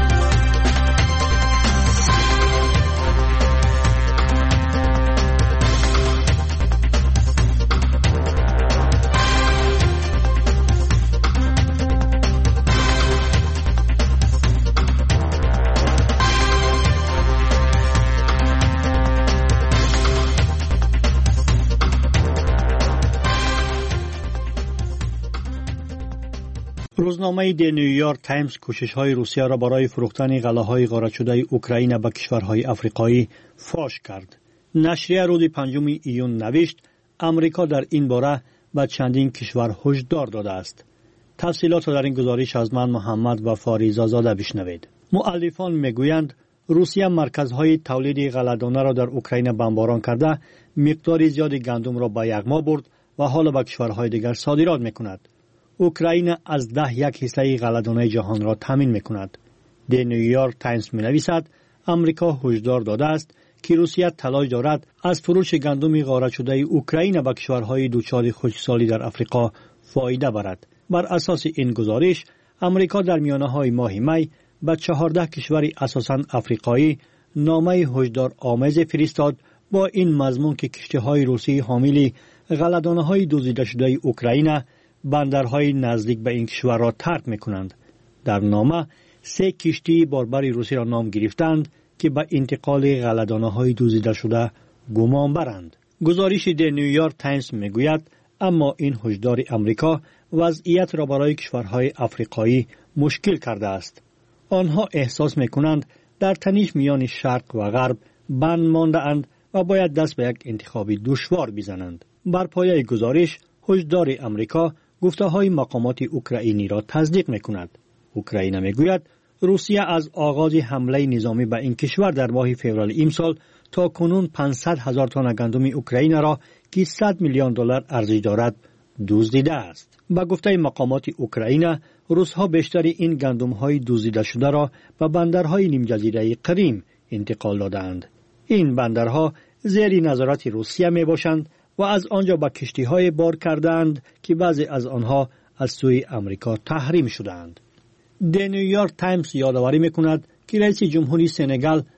روزنامه دی نیویورک تایمز کوشش‌های روسیه را برای فروختن غلاهای غارت شده اوکراین به کشورهای افریقایی فاش کرد. نشریه روز 5 ایون نوشت امریکا در این باره به چندین کشور هشدار داده است. تفصیلات را در این گزارش از من محمد و فاریزا زاده بشنوید. مؤلفان میگویند روسیه مرکزهای تولید غله‌دانه را در اوکراین بمباران کرده، مقدار زیادی گندم را به یغما برد و حالا به کشورهای دیگر صادرات میکند. اوکراین از 1/10 غله‌دانه جهان را تامین میکند. دی نیویورک تایمز می‌نویسد امریکا هشدار داده است که روسیه تلاش دارد از فروش گندم غارت شده اوکراین به کشورهای دچار خشکسالی در افریقا فایده برد. بر اساس این گزارش امریکا در میانه‌های ماه می به 14 کشور اساساً افریقایی نامه هشدار آمیز فرستاد با این مضمون که کشتی‌های روسی حامل غله‌دانه‌های دزدیده شده اوکراین بندرهای نزدیک به این کشور را ترک می‌کنند. در نامه 3 کشتی باربر روسی را نام گرفتند که به انتقال غله‌دانه‌های دزدیده شده گمان برند. گزارش دی نیویورک تایمز میگوید اما این هشدار امریکا وضعیت را برای کشورهای افریقایی مشکل کرده است. آنها احساس می‌کنند در تنش میان شرق و غرب بند مانده‌اند و باید دست به یک انتخاب دشوار بزنند. بر پایه گزارش هشدار امریکا گفته‌های مقامات اوکراینی را تصدیق می‌کند. اوکراین می‌گوید روسیه از آغاز حمله نظامی به این کشور در ماه فوریه امسال تا کنون 500,000 تن گندم اوکراین را که $100 میلیون ارزش دارد دزدیده است. با گفته مقامات اوکراین روس‌ها بیشتر این گندم‌های دزدیده شده را به بندرهای نیمجزیره کریم انتقال دادند. این بندرها زیر نظارت روسیه میباشند و از آنجا به کشتی‌های بار کردند که بعضی از آنها از سوی امریکا تحریم شدند. دی نیویورک تایمز یادآوری می‌کند که رئیس جمهوری سنگال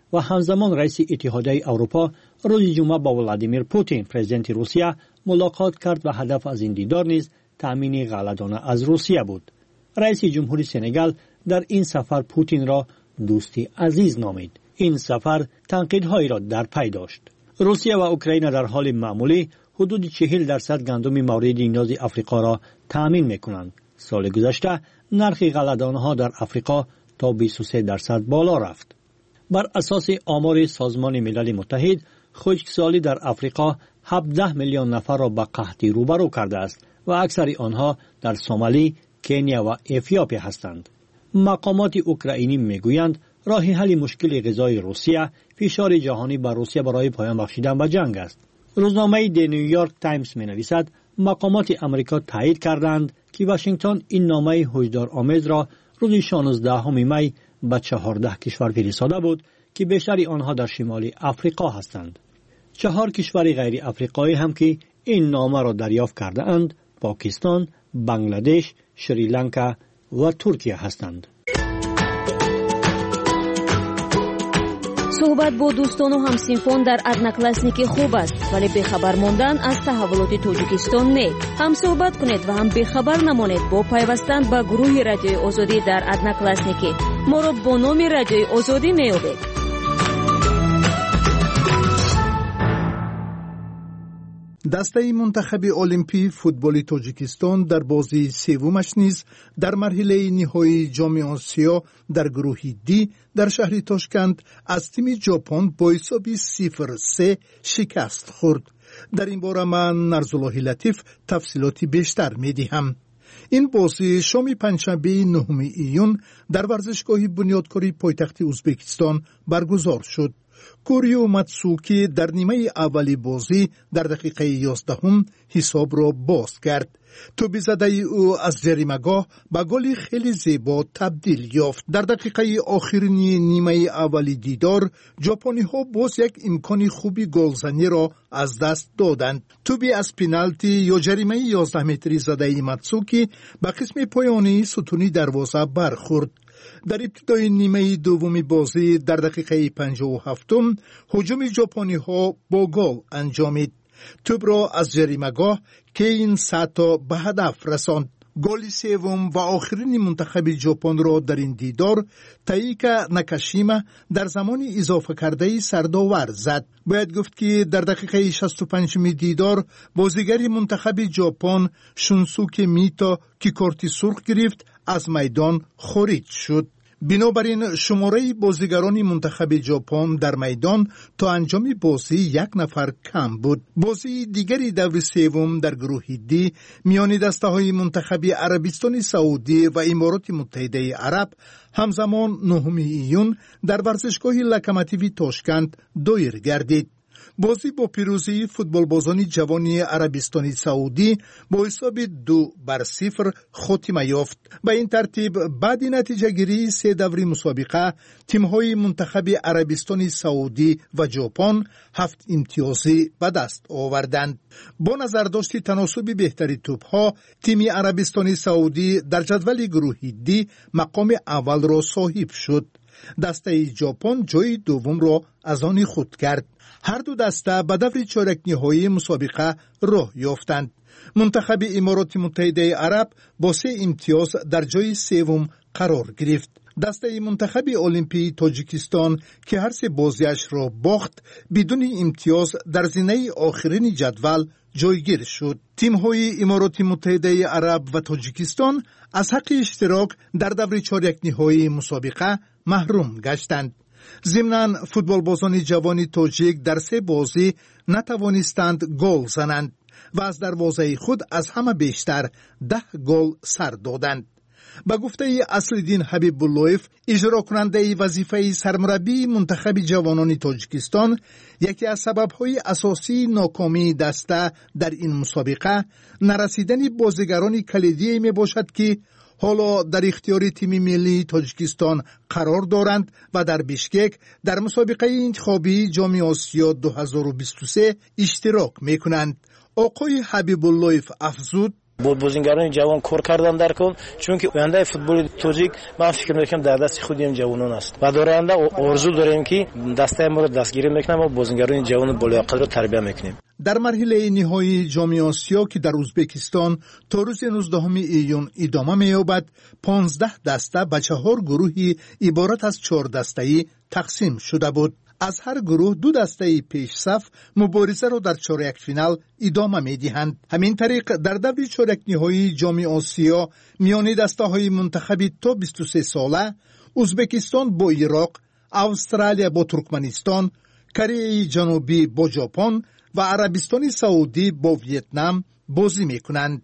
و همزمان رئیس اتحادیه اروپا روز جمعه با ولادیمیر پوتین پرزیدنت روسیه ملاقات کرد و هدف از این دیدار نیز تامین غله‌دانه از روسیه بود. رئیس جمهوری سنگال در این سفر پوتین را دوستی عزیز نامید. این سفر تنقیدهایی را در پی داشت. روسیه و اوکراین در حال معمولی حدود 40% گندم مورد نیاز افریقا را تامین می‌کنند. سال گذشته نرخ غله‌دانه‌ها در افریقا تا 23% بالا رفت. بر اساس آمار سازمان ملل متحد، خشکسالی در افریقا 17 میلیون نفر را به قحطی روبرو کرده است و اکثر آنها در سومالی، کنیا و اتیوپی هستند. مقامات اوکراینی میگویند راه حل مشکل غذایی روسیه فشار جهانی بر روسیه برای پایان بخشیدن به جنگ است. روزنامه دی نیویورک تایمز می‌نویسد مقامات آمریکا تایید کردند که واشنگتن این نامه هشدارآمیز را روز 16 می به 14 کشور فرستاده بود که بیشتر آنها در شمال افریقا هستند. 4 کشور غیر افریقایی هم که این نامه را دریافت کرده اند پاکستان، بنگلادش، شریلانکا و ترکیه هستند. صحبت با دوستان و همسینفون در ادناکلاسنیک خوب است، ولی بخبر ماندن از تحولات تاجیکستان نه. هم صحبت کنید و هم بخبر نمانید با پیوستن به گروه رادیوی آزادی در ادناکلاسنیک. ما را با نام رادیوی آزادی میابید. دسته منتخب المپی فوتبال تاجیکستان در بازی سومش نیز در مرحله نهایی جام آسیا در گروه دی در شهر تاشکند از تیم ژاپن با حساب 0-3 شکست خورد. در این باره من نرزالله لطیف تفصیلاتی بیشتر میدهم. این بازی شام پنجشنبه 9 ایون در ورزشگاه بنیادکاری پایتخت ازبکستان برگزار شد. کوریو ماتسوکی در نیمه اولی بازی در دقیقه 11 حساب را باز کرد. توپ زده او از جریمه‌گاه به گل خیلی زیبا تبدیل یافت. در دقیقه آخرین نیمه اولی دیدار ژاپنی ها باز یک امکان خوبی گلزنی را از دست دادند. توپی از پنالتی یا جریمه 11 متری زده ماتسوکی به قسم پایانی ستون دروازه برخورد. در ابتدای نیمه دوم بازی در دقیقه 57 هجوم ژاپنی ها با گل انجامید. توپ را از جریمه‌گاه کین ساتا به هدف رساند. گل سوم و آخرین منتخب ژاپن را در این دیدار تاییکا ناکاشیما در زمان اضافه کرده سردآور زد. باید گفت که در دقیقه 65 دیدار بازیگر منتخب ژاپن شونسوکه میتا که کارت سرخ گرفت از میدان خارج شد. بنابراین شماره بازیگران منتخب ژاپن در میدان تا انجام بازی 1 نفر کم بود. بازی دیگری دور سوم در گروه دی میان دسته‌های منتخب عربستان سعودی و امارات متحده عرب همزمان 9 ایون در ورزشگاه لوکوموتیو تاشکند دایر گردید. بازی با پیروزی فوتبالبازان جوان عربستان سعودی با حساب 2-0 خاتمه یافت. به این ترتیب بعد نتیجه گیری 3 دوره مسابقه تیم‌های منتخب عربستان سعودی و ژاپن 7 امتیازی به دست آوردند. با نظرداشت تناسب بهتری توپ‌ها تیم عربستان سعودی در جدول گروه دی مقام اول را صاحب شد. دسته ژاپن جای دوم را از آن خود کرد. هر دو دسته به دور چهارک نهایی مسابقه راه یافتند. منتخب امارات متحده عرب با 3 امتیاز در جای سوم قرار گرفت. دسته منتخب المپی تاجیکستان که هر 3 بازیش را باخت بدون امتیاز در زینه آخرین جدول جایگیر شد. تیم‌های امارات متحده عرب و تاجیکستان از حق اشتراک در دور چهارک نهایی مسابقه محروم گشتند. ضمناً فوتبالبازان جوان تاجیک در 3 بازی نتوانستند گل زنند و از دروازه خود از همه بیشتر 10 گل سر دادند. به گفته اصل‌الدین حبیب اللهیف اجرا کننده وظیفه سرمربی منتخب جوانان تاجیکستان، یکی از سبب‌های اساسی ناکامی دسته در این مسابقه نرسیدن بازیگران کلیدی میباشد که حالا در اختیار تیم ملی تاجیکستان قرار دارند و در بیشکک در مسابقه انتخابی جام آسیا 2023 اشتراک میکنند. آقای حبیب اللهیف افزود بازیگران جوان کار کردن در کن، چون که آینده فوتبال تاجیک من فکر میکنم در دست خود این جوانان است و در آینده آرزو داریم که دسته ما رو دستگیری میکنیم و بازیگران جوان بالایقت رو تربیت میکنیم. در مرحله نهایی جام آسیا که در ازبکستان تا روز 19 ایون ادامه می‌یابد، 15 دسته به 4 گروهی عبارت از 4 دسته‌ای تقسیم شده بود. از هر گروه 2 دسته پیش صف مبارزه را در چهارک فینال ادامه می‌دهند. همین طریق در دور چهارک نهایی جام آسیا میان دسته‌های منتخبی تا 23 ساله ازبکستان با عراق، استرالیا با ترکمنستان، کره جنوبی با ژاپن و عربستان سعودی با ویتنام بازی می‌کنند.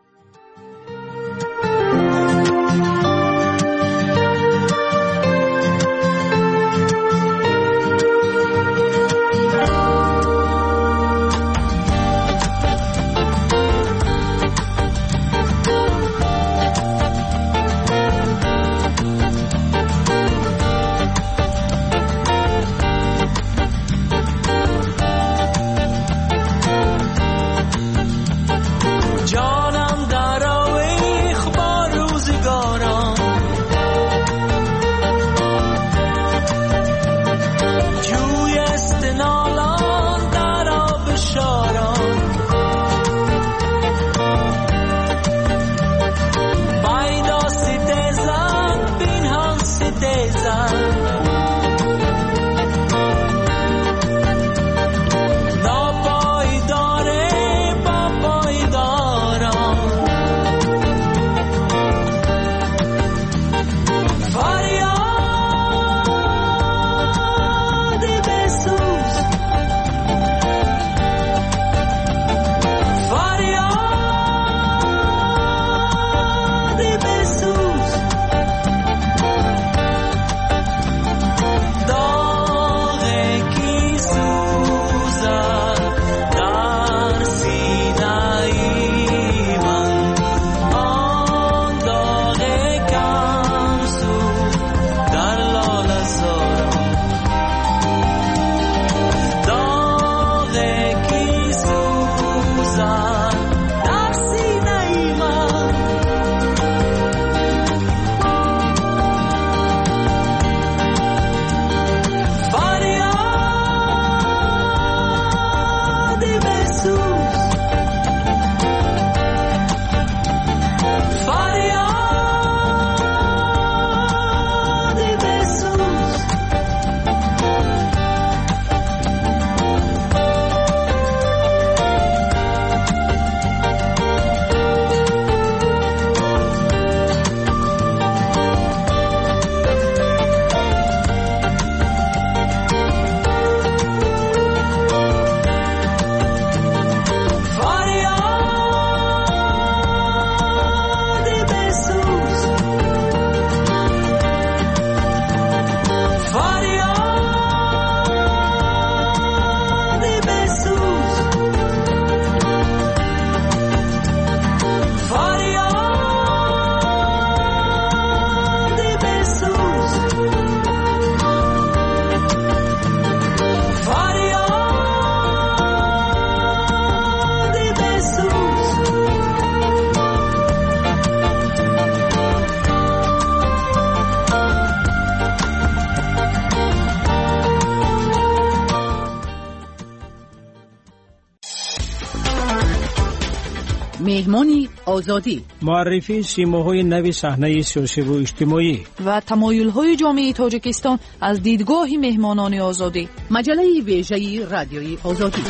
مهمانی آزادی، معرفی سیماهای نوی صحنه سیاسی و اجتماعی و تمایل‌های جامعه تاجیکستان از دیدگاه مهمانان آزادی. مجله ویژه رادیوی آزادی.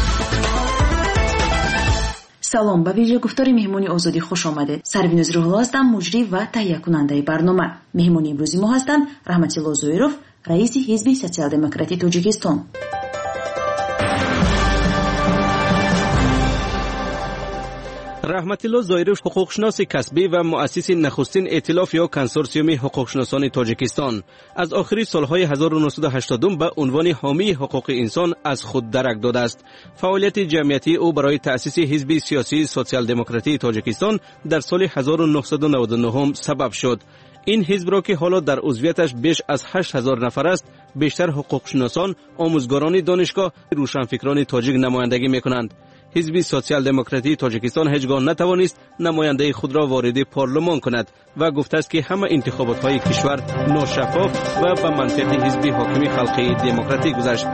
سلام، به ویژه گفتار مهمانی آزادی خوش آمده. سروینوز روح‌الله هستم، مجری و تهیه کننده برنامه. مهمانی امروزی ما هستند رحمتالله زویروف، رئیس حزب سوسیال دموکراتی تاجیکستان. رحمتالله زایروف حقوقشناس کسبی و مؤسس نخستین ائتلاف یا کنسورسیوم حقوقشناسان تاجیکستان از آخری سالهای 1980 به عنوان حامی حقوق انسان از خود درک داده است. فعالیت جمعیتی او برای تأسیس حزب سیاسی سوسیال دموکراتی تاجیکستان در سال 1999 سبب شد. این حزب را که حالا در عضویتش بیش از 8000 نفر است، بیشتر حقوقشناسان، آموزگاران دانشگاه، روشنفکران تاجیک نمایندگی می‌کنند. حزب سوسیال دموکراتی تاجیکستان هیچگاه نتوانست نماینده خود را وارد پارلمان کند و گفته است که همه انتخابات های کشور ناشفاف و به منطق حزب حاکم خلقی دموکراتیک گذشت.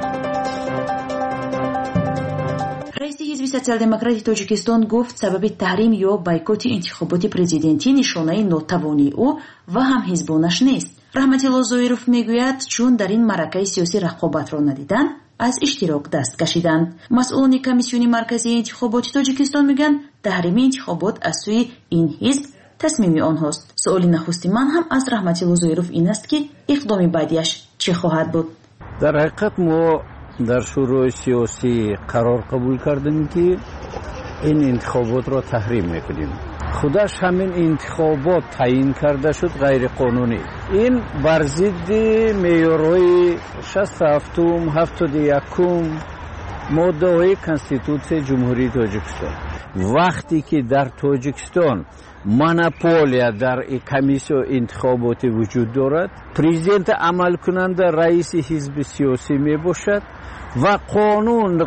رئیس حزب سوسیال دموکراتی تاجیکستان گفت سبب تحریم یا بایکوت انتخابات پرزیدنتی نشانه ناتوانی او و هم حزبانش نیست. رحمتالله زویروف میگوید چون در این معرکه سیاسی رقابت را ندیدن از اشتراک دست کشیدند. مسئولان کمیسیون مرکزی انتخابات تاجیکستان میگن تحریم انتخابات از سوی این حزب تصمیم آنهاست. سؤال نخستی من هم از رحمتالله زویروف این است که اقدام بعدیش چه خواهد بود؟ در حقیقت ما در شورای سیاسی قرار قبول کردیم که این انتخابات را تحریم میکنیم. خودش همین انتخابات تعیین کرده شد غیر قانونی. این بر ضد معیارهای 67 71 ماده های کنستیتوسیون جمهوری تاجیکستان. وقتی که در تاجیکستان مونوپولیا در کمیسیون انتخاباتی وجود دارد، پرزیدنت عمل کننده رئیس حزب سیاسی می باشد و قانون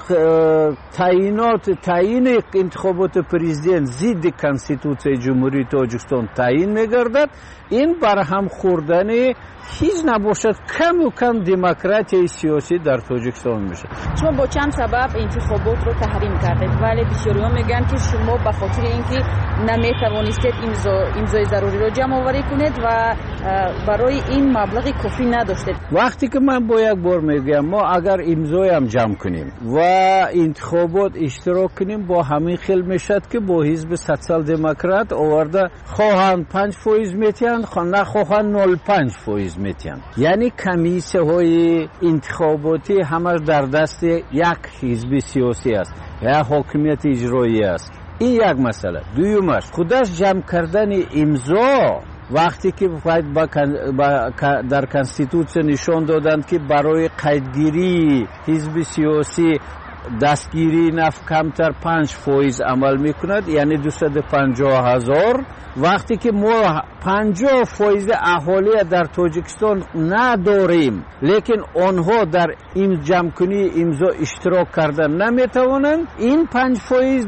تعیین انتخابات پرزیدنت ضد کنستیتوسیون جمهوری تاجیکستان تعیین می‌گردد. این برهم خوردن هیچ نباشد کم و کم دموکراسی سیاسی در تاجیکستان میشه. شما با چند سبب انتخابات رو تحریم کردید ولی بسیاری‌ها میگن که شما به خاطر اینکه نمیتوانستید امضای ضروری رو جمع آوری کنید و برای این مبلغ کافی نداشتید. وقتی که من با یک بار میگم ما اگر امضای هم جمع کنیم و انتخابات اشتراک کنیم با همین خیل میشد که با حزب سوسیال دموکرات آورده خواهند 5% میتین نخواهند 0.5% میتین. یعنی کمیسیون های انتخاباتی همش در دست یک حزب سیاسی است یا حاکمیت اجرایی است. این یک مسئله. دویمش خودش جمع کردن امضا وقتی که در کنستیتوسیون نشان دادند که برای قیدگیری حزب سیاسی دستگیری نفت کمتر 5% عمل میکند، یعنی 250,000. وقتی که ما 50% اهالی در تاجیکستان نداریم لیکن آنها در این جمع‌کنی امضا اشتراک کردن نمیتوانند، این 5%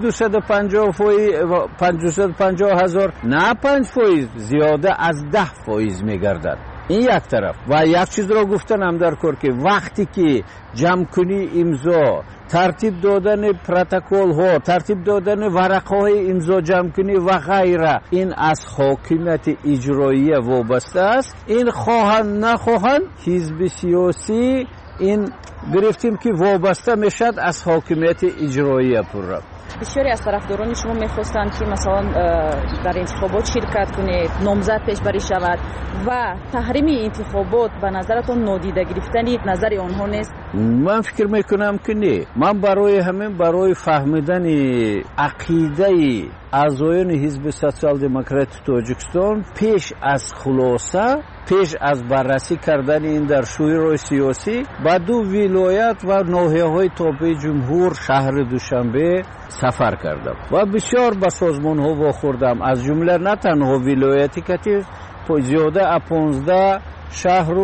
250,000 نه 5% زیاده از 10% میگردد. این یک طرف. و یک چیز را گفتنم در کار که وقتی که جمع کنی امضا، ترتیب دادن پروتکل ها، ترتیب دادن ورقه های امضا جمع کنی و غیره، این از حاکمیت اجرایی وابسته است. این خواهند نخواهند حزب سیاسی این گرفتیم که وابسته میشد از حاکمیت اجرایی پورا. بسیاری از طرفداران شما میخواستند که مثلا در انتخابات شرکت کنید، نامزد پیشبری شود و تحریم انتخابات به نظرتون نادیده گرفتن نظر آنها نیست؟ من فکر میکنم که نه. من برای فهمیدن عقیده اعضایان حزب سوسیال دموکراتی تاجیکستان پیش از خلاصه، پیش از بررسی کردن این در شورای سیاسی با 2 ولایت و ناحیه‌های تابع جمهور شهر دوشنبه سفر کردم و بسیار به سازمان‌ها واخوردم، از جمله نه تنها ولایتی که زیاده 15 شهر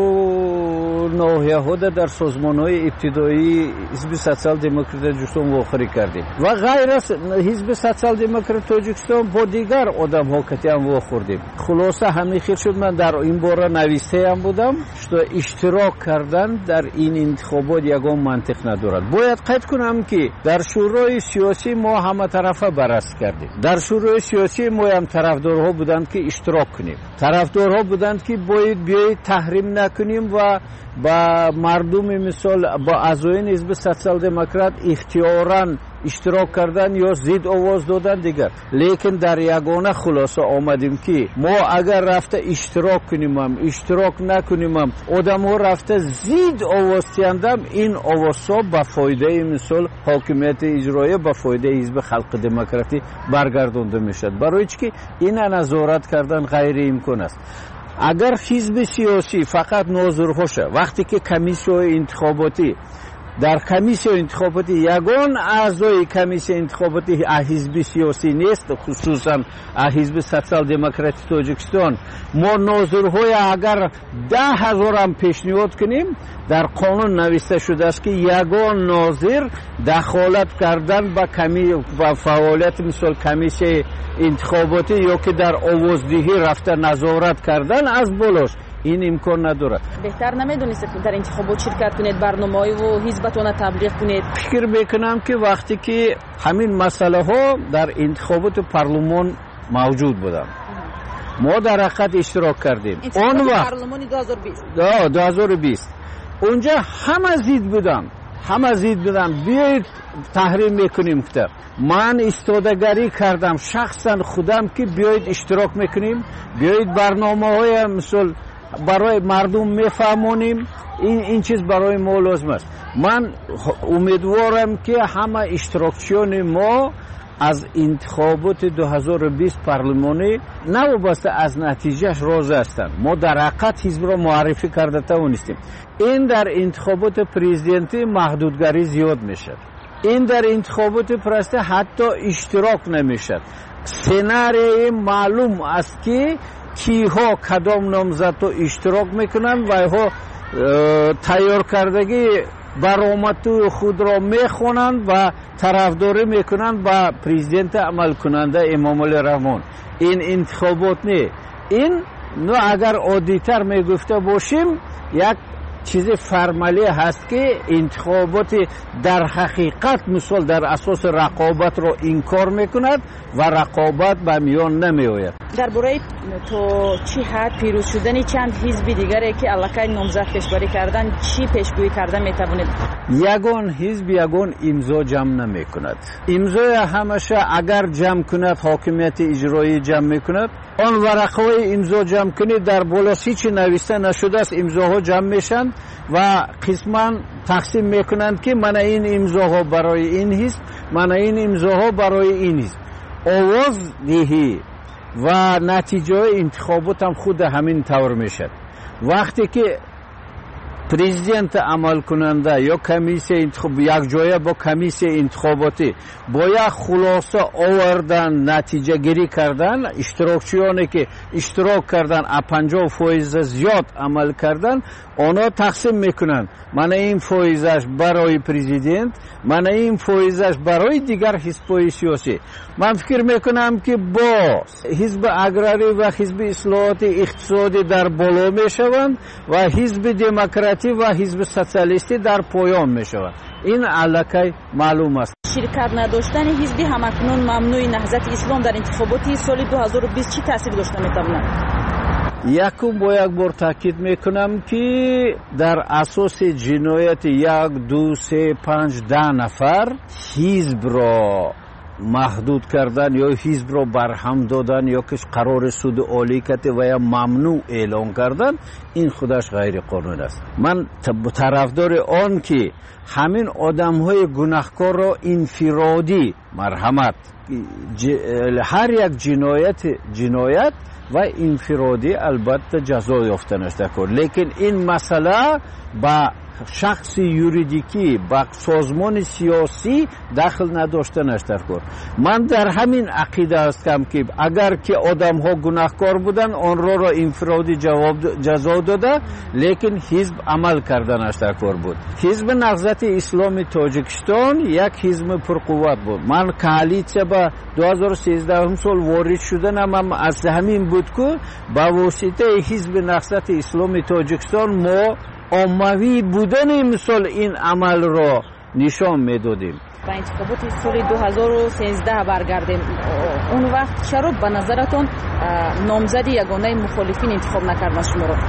و ناحیه‌ها در سازمان‌های ابتدایی حزب سوسیال دموکراتی تاجیکستان واخوری کردیم و غیر از حزب سوسیال دموکراتی تاجیکستان با دیگر آدم‌ها که هم واخوردیم. خلاصه همین خیلی شد من در این باره نویسته هم بودم که اشتراک کردن در این انتخابات یگان منطق ندارد. باید قید کنم که در شورای سیاسی ما همه طرفه بررسی کردیم. در شورای سیاسی ما هم طرفدارها بودند که اشتراک کنیم، طرفدارها بودند که باید بیایید تحریم نکنیم و با مردم مثال با اعضایان حزب سوسیال دموکرات اختیاراً اشتراک کردن یا زید آواز دادن دیگر. لیکن در یگانه خلاصه آمدیم که ما اگر رفته اشتراک کنیم هم اشتراک نکنیم هم آدم ها رفته زید آواز تیندم، این آواز ها به فایده مثال حاکمیت اجرایی به فایده حزب خلق دموکراتی برگردانده میشد. برای چی که این نظارت کردن غیر امکان است. اگر حزب سیاسی فقط ناظر باشه وقتی که کمیسیون انتخاباتی در کمیسیون انتخاباتی یگان اعضای کمیسیون انتخاباتی حزب سیاسی نیست، خصوصا حزب سوسیال دموکراتی تاجیکستان. ما ناظرهای اگر 10,000 هم پیشنهاد کنیم، در قانون نوشته شده است که یگان ناظر دخالت کردن با فعالیت مثل کمیسیون انتخاباتی یا که در آوازدهی رفته نظارت کردن از بالاش این امکان نداره. بهتر نمیدونید در انتخابات شرکت کنید، برنامه‌ای و حزبتون تبلیغ کنید؟ فکر میکنم که وقتی که همین مسئله ها در انتخابات پارلمان موجود بودن، ما در حقیقت اشتراک کردیم. اون وقت پارلمان 2020 2020 اونجا همه زید بودن بیایید تحریم میکنیم که من استادگاری کردم شخصا خودم که بیایید اشتراک میکنیم، بیایید برنامه‌های مثل برای مردم میفهمونیم. این چیز برای ما لازم است. من امیدوارم که همه اشتراکچیان ما از انتخابات 2020 پارلمانی نوابسته از نتیجهش راضی هستند. ما در حقیقت حزب را معرفی کرده توانستیم. این در انتخابات پرزیدنتی محدودگری زیاد میشه. این در انتخابات پرسته حتی اشتراک نمیشد. سناریوی معلوم است که کیها کدام نامزد اشتراک میکنن و ها تیار کردگی برآمد خود را میخونند و طرفداری میکنند با پرزیدنت عمل کننده امام علی رحمان. این انتخابات نه. این اگر عادی‌تر میگفته باشیم یک چیز فرمالی هست که انتخابات در حقیقت مثل در اساس رقابت را انکار میکند و رقابت به میان نمیآید. درباره تو چی حد پیروز شدن چند حزب دیگری که الکی نامزد پیشبری کردن چی پیشگویی کرده میتوانید؟ یگان حزب یگان امضا جمع نمیکند. امضای همشه اگر جمع کند حاکمیت اجرایی جمع میکند. آن ورقهای امضا جمع کنید در بالا هیچی نوشته نشده است، امضاها جمع میشن و قسما تقسیم میکنند که من این امضاها برای این حزب، من این امضاها برای این حزب. آواز دهی و نتیجه انتخابات هم خود همین طور میشد. وقتی که پرزیدنت عمل کننده یا کمیسیون انتخاباتی یک جای با کمیسیون انتخاباتی با یک خلاصه آوردن نتیجه گیری کردن، اشتراکچیانی که اشتراک کردن 50% زیاد عمل کردن، آنها تقسیم میکنن. من این فایزش برای پرزیدنت، من این فایزش برای دیگر حزب‌های سیاسی. من فکر میکنم که با حزب اگراری و حزب اصلاحات اقتصادی در بالا میشوند و حزب دموکراتی و حزب سوسیالیستی در پایان میشوند. این الکی معلوم است. شرکت نداشتن حزبی همکنون ممنوع نهضت اسلام در انتخابات سال 2020 چی تاثیر داشته میتواند؟ یکم با یک بار تاکید میکنم که در اساس جنایت 1 2 3 5 10 نفر حزب را محدود کردن یا حزب را برهم دادن یا که قرار سود عالی کرده و یا ممنوع اعلان کردن، این خودش غیر قانونی است. من طرفدار آن که همین آدم‌های گناهکار را انفرادی مرحمت، هر یک جنایت و انفرادی البته جزا یافتن است، لیکن این مسئله با شخص یوریدیکی با سازمان سیاسی دخل نداشتن است. من در همین عقیده هستم که اگر که آدم ها گناهکار بودن آن را انفرادی جزا داده، لیکن حزب عمل کردن است بود. حزب نهضت اسلامی تاجیکستان یک حزب پرقوت بود. من کالیسیا با 2013 سال وارد شدنم هم از همین بود که با واسطه حزب نهضت اسلامی تاجیکستان ما عمومی بودن مثل این عمل را نشان میدادیم. با انتخابات سال 2013 برگردیم، اون وقت چرا به نظرتون نامزد یگانه مخالفین انتخاب نکردن شما را؟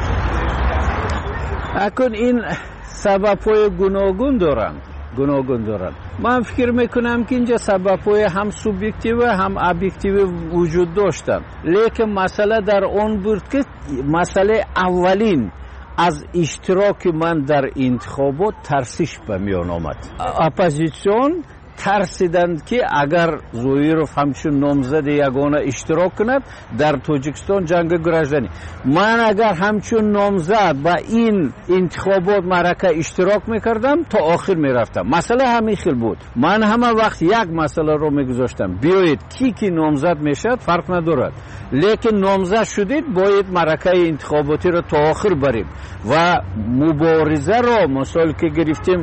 اکنون این سبب‌های گوناگون دارند. من فکر میکنم که اینجا سبب‌های هم سوبژکتیو هم ابجکتیو وجود داشتند، لیکن مسئله در آن بود که مسئله اولین از اشتراک من در انتخابات ترسیش به میان آمد. اپوزیسیون ترسیدند که اگر زویروف همچون نامزد یگانه اشتراک کند در تاجیکستان جنگ گرجدنی، من اگر همچون نامزد با این انتخابات معرکه اشتراک میکردم تا آخر میرفتم. مسئله همین خیل بود. من همه وقت یک مسئله رو میگذاشتم، بیایید کی نامزد میشد فرق ندارد، لیکن نامزد شدید باید معرکه انتخاباتی رو تا آخر بریم و مبارزه رو مثال که گرفتیم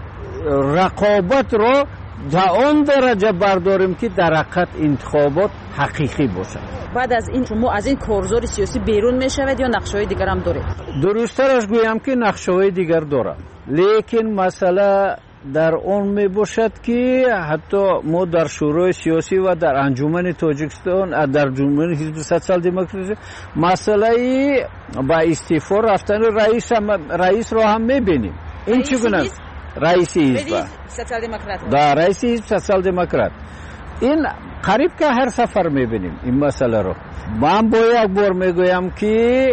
رقابت رو در آن درجه برداریم که در حقیقت انتخابات حقیقی باشد. بعد از این شما از این کارزار سیاسی بیرون میشوید یا نقشه‌های دیگر هم دارید؟ درست‌ترش گویم که نقشه‌های دیگر دارم، لیکن مسئله در اون می باشد که حتی ما در شورای سیاسی و در انجمن تاجیکستان در انجمن حزب سوسیال دموکراسی مسئله با استعفا رفتن رئیس رو هم می‌بینیم. این چگونه رئیس حزب سوسیال دموکرات در رئیس حزب سوسیال دموکرات این قریب که هر سفر می‌بینیم این مسئله رو. من با یک بار میگویم که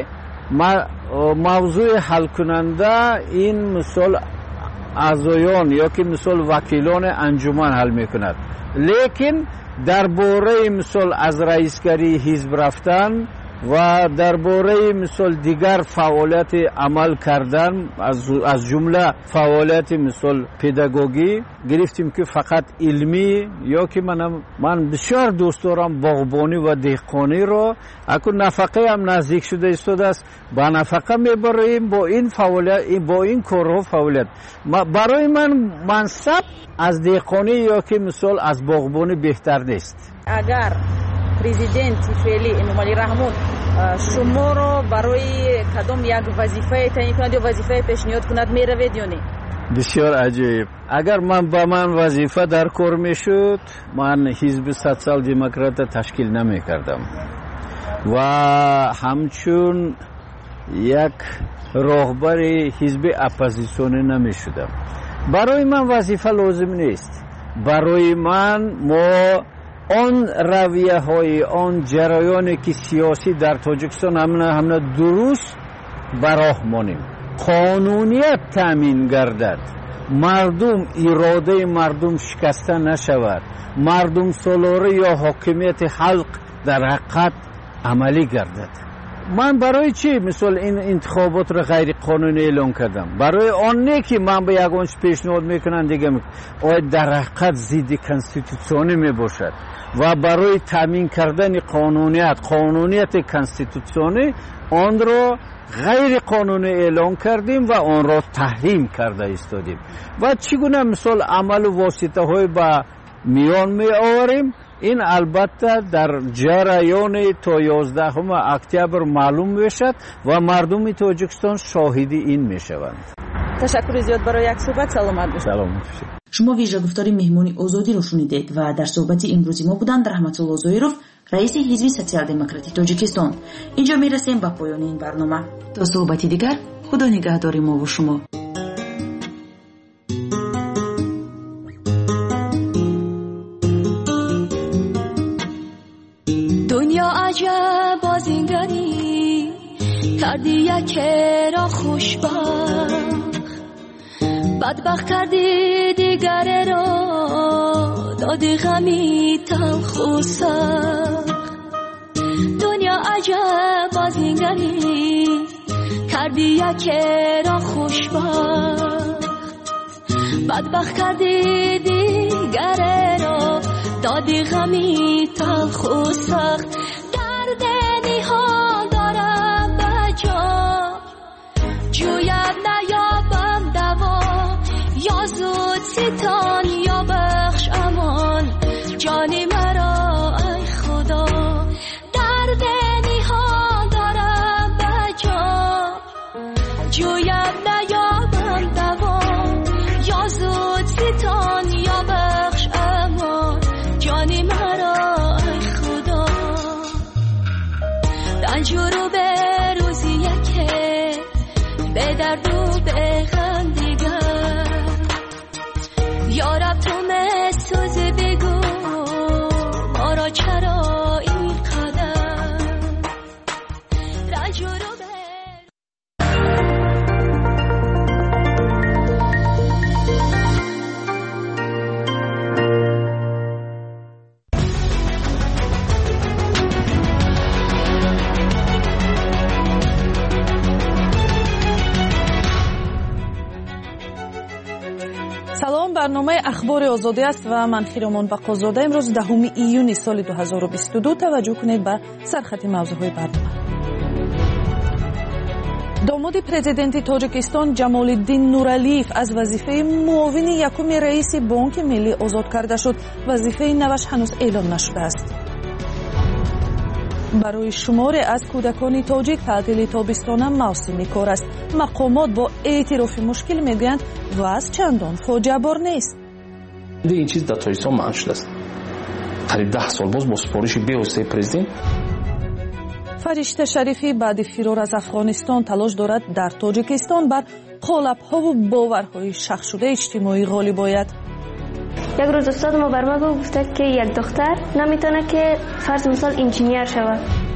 موضوع حل کننده این مثال اعضایان یا که مثال وکیلان انجمن حل میکند، لیکن درباره مثال از رئیسگری حزب رفتن و درباره مثال دیگر فعالیت عمل کردن از جمله فعالیت مثال پداگوژی گرفتیم که فقط علمی یا که من بسیار دوست دارم باغبانی و دهقانی رو اکنون نفقه هم نزدیک شده است، با نفقه میبریم با این فعالیت با این کارها فعالیت. برای من منصب از دهقانی یا که مثال از باغبانی بهتر نیست. اگر پرزیدنت فعلی امامعلی رحمون شما رو برای کدام یک وظیفه تعیین کند یا وظیفه پیشنهاد کند میروید یا نه؟ بسیار عجیب. اگر با من وظیفه در کار میشد من حزب سوسیال دموکرات تشکیل نمیکردم و همچون یک راهبر حزب اپوزیسیونی نمیشدم. برای من وظیفه لازم نیست. برای من ما آن رویه های آن جریانی که سیاسی در تاجیکستان همه درست براه مانیم، قانونیت تامین گردد، مردم اراده مردم شکسته نشود، مردم سالاره یا حاکمیت خلق در حقیقت عملی گردد. من برای چی مثلا این انتخابات را غیر قانونی اعلام کردم؟ برای آن نه که من به یگانش پیشنهاد میکنم دیگه آیا در حقیقت ضد کانستیتوسیونی میباشد و برای تامین کردن قانونیت کانستیتوسیونی آن را غیر قانونی اعلام کردیم و آن را تحریم کرده ایستادیم و چگونه مثال عمل و واسطه های با میان می آوریم. این البته در جریان تا 11 اکتبر معلوم میشد و مردم تاجیکستان شاهدی این میشوند. تشکر زیاد برای یک صحبت. سلامت باشید. سلامت. شما ویژه گفتاری مهمانی آزادی رو شنیدید و در صحبت امروزی ما بودند رحمت الله زویروف، رئیس حزب سوسیال دموکراتی تاجیکستان. اینجا میرسیم به پایان این برنامه. تا صحبتی دیگر خدا نگهدار ما و شما. دنیا عجب بازیگری کردی یک را خوشبخت، بدبخت کردی دیگر را دادی غمی تلخ و سخت. دنیا عجب بازیگری کردی یک را خوشبخت، بدبخت کردی دیگر را دادی غمی تلخ و سخت. درد نهان دارم به جا جویم نیابم دوا، یا زود ستان یا بخش امان جانی مرا ای خدا. درد نهان دارم به جا جویم نیابم دوا، یا زود ستان یا بخش امان جانی مرا ای خدا. رنجور به روزی که به درد و به غم دیگر، یارب تو مسوز بگو ما را چرا این قدر. رنجور به برنامه اخبار آزادی است و من خیرامان بقازاده. امروز 10 ایون سال 2022 توجه کنید به سرخط موضوعهای برنامه. داماد پرزیدنت تاجیکستان جمال الدین نورعلیف از وظیفه معاون یکم رئیس بانک ملی آزاد کرده شد. وظیفه نوش هنوز اعلام نشده است. برای شماری از کودکان تاجیک تعطیل تابستان موسمی کار است. مقامات با اعتراف مشکل میگویند وضع چندان فاجعه بار نیست. این چیز در تاجیکستان معنی شده است. قریب 10 سال باز با سپارش بی‌واسطه پرزیدنت فرشته شریفی بعد فرار از افغانستان تلاش دارد در تاجیکستان بر قالب‌ها و باورهای شخص شده اجتماعی غالب آید. یک روز استاد ما بر ما گفت که یک دختر نمیتونه که فرض مثال انجینیر شود.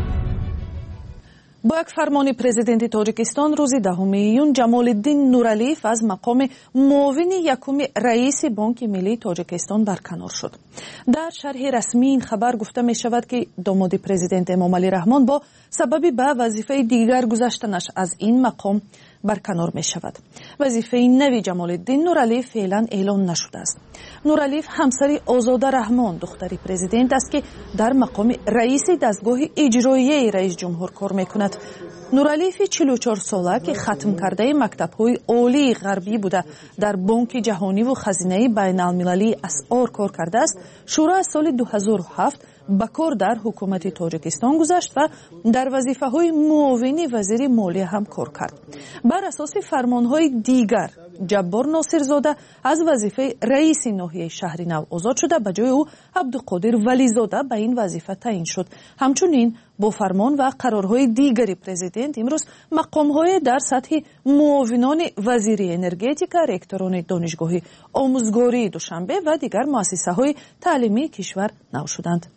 با یک فرمان پرزیدنت تاجیکستان روز 10 ایون جمال الدین نورعلیف از مقام معاون یکم رئیس بانک ملی تاجیکستان برکنار شد. در شرح رسمی این خبر گفته می شود که داماد پرزیدنت امام علی رحمان با سبب به وظیفه دیگر گذشتنش از این مقام برکنار می شود. وظیفه نوی جمال الدین نورعلیف فعلا اعلام نشده است. نورعلیف همسر آزاده رحمان دختر پرزیدنت است که در مقام رئیس دستگاه اجرایی رئیس جمهور کار می کند. نورعلیف 44 ساله که ختم کرده مکتب‌های عالی غربی بوده در بانک جهانی و خزینه بین‌المللی اسعار کار کرده است. شورا از سال 2007 به کار در حکومت تاجیکستان گذشت و در وظیفه‌های معاون وزیر مالیه هم کار کرد. بر اساس فرمان‌های دیگر جبار ناصرزاده از وظیفه رئیس ناحیه شهر نو آزاد شده. به جای او عبدالقادر ولیزاده به این وظیفه تعیین شد. همچنین با فرمان و قرارهای دیگری پرزیدنت امروز مقام‌های در سطح معاونان وزیر انرژتیک، رکتوران دانشگاه آموزگاری دوشنبه و دیگر مؤسسه‌های تعلیمی کشور نو شدند.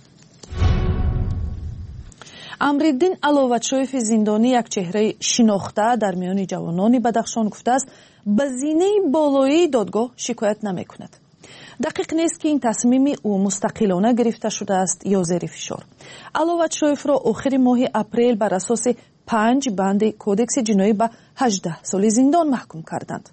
امرالدین علوتشویف زندانی یک چهره شناخته در میان جوانان بدخشان گفته است به زینه بالایی دادگاه شکایت نمی کند. دقیق نیست که این تصمیم او مستقلانه گرفته شده است یا زیر فشار. علوتشویف را آخر ماه اپریل بر اساس 5 بند کودکس جنایی به 18 سال زندان محکوم کردند.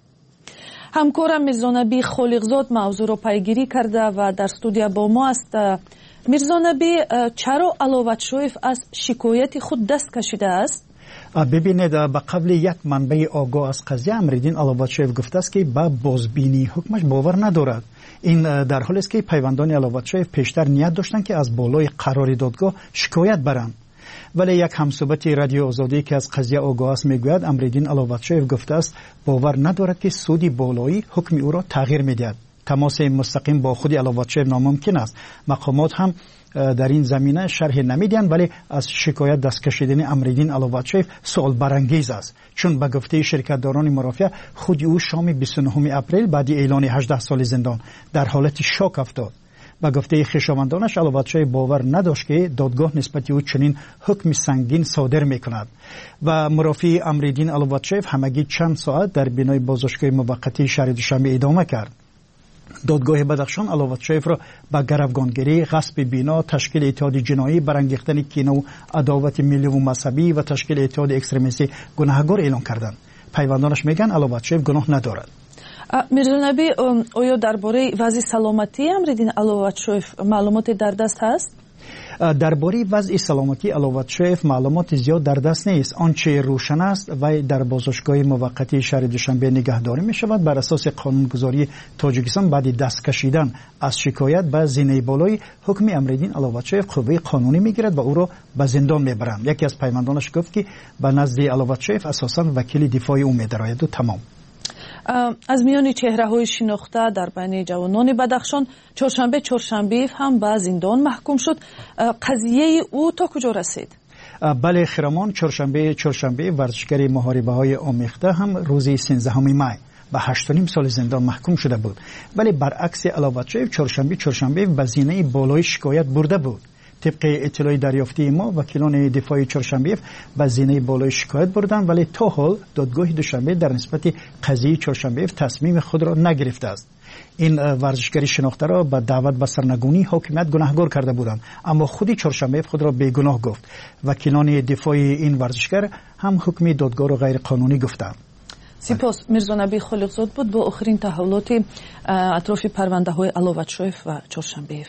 همکارم میرزا نبی خالقزاد موضوع را پیگیری کرده و در استودیو با ما است. میرزا نبی، چرا علوتشویف از شکایت خود دست کشیده است؟ ببینید، به قبل یک منبع آگاه از قضیه امرالدین علوتشویف گفته است که به بازبینی حکمش باور ندارد. این در حالی است که پیوندان علوتشویف پیشتر نیت داشتند که از بالای قرار دادگاه شکایت برند. ولی یک همصحبت رادیو آزادی که از قضیه آگاه است میگوید امرالدین علوتشویف گفته است باور ندارد که سود بالایی حکم او را تغییر میدهد. تماس مستقیم با خود علوتشویف ناممکن است. مقامات هم در این زمینه شرح نمیدهند، ولی از شکایت دست کشیدن امرالدین علوتشویف سوال برانگیز است، چون به گفته شرکتداران مرافع خود او شام 29 اپریل بعد اعلان 18 سال زندان در حالت شوک افتاد. به گفته خویشاوندانش علوتشویف باور نداشت که دادگاه نسبت او چنین حکم سنگین صادر میکند و مرافع امرالدین علوتشویف همگی چند ساعت در بینای بازداشتگاه موقتی شهر دوشنبه ادامه کرد. دادگاه بدخشان علوتشویف را به گروگانگیری، غصب بینا، تشکیل اتحاد جنایی، برانگیختن کینه و عداوت ملی و مذهبی و تشکیل اتحاد اکستریمیستی گناهکار اعلام کردند. پیوندانش میگن علوتشویف گناه ندارد. میرزا نبی، آیا درباره وضع سلامتی امرالدین علوتشویف معلومات در دست هست؟ درباره وضع سلامتی علوتشویف معلومات زیاد در دست نیست. آنچه روشن است و در بازداشتگاه موقتی شهر دوشنبه نگهداری می شود بر اساس قانونگذاری تاجیکستان بعد دست کشیدن از شکایت به زینه بالای حکم امرالدین علوتشویف قوه قانونی می گیرد و او را به زندان می برند. یکی از پیوندانش گفت که به نزد علوتشویف اساساً وکیل دفاع او می درآید و تمام. از میان چهره‌های شناخته در بین جوانان بدخشان چهارشنبه هم به زندان محکوم شد. قضیه او تا کجا رسید؟ بله خیرامان، چهارشنبه ورزشگر محاربه‌های آمیخته هم روز 13 می به 8.5 سال زندان محکوم شده بود. ولی برعکس علوتشویف چهارشنبه به زینه بالای شکایت برده بود. طبق اطلاع دریافتی ما وکیلان دفاعی چهارشنبه به زینه بالای شکایت بردند، ولی تا حال دادگاه دوشنبه در نسبت قضیه چهارشنبه تصمیم خود را نگرفته است. این ورزشگری شناخته را به دعوت به سرنگونی حاکمیت گناهکار کرده بودند، اما خود چهارشنبه خود را بیگناه گفت. وکیلان دفاعی این ورزشگر هم حکم دادگاه را غیر قانونی گفتند. سپاس. میرزا نبی خالقزاد بود با آخرین تحولات اطراف پرونده های علوتشویف و چهارشنبه‌ایف.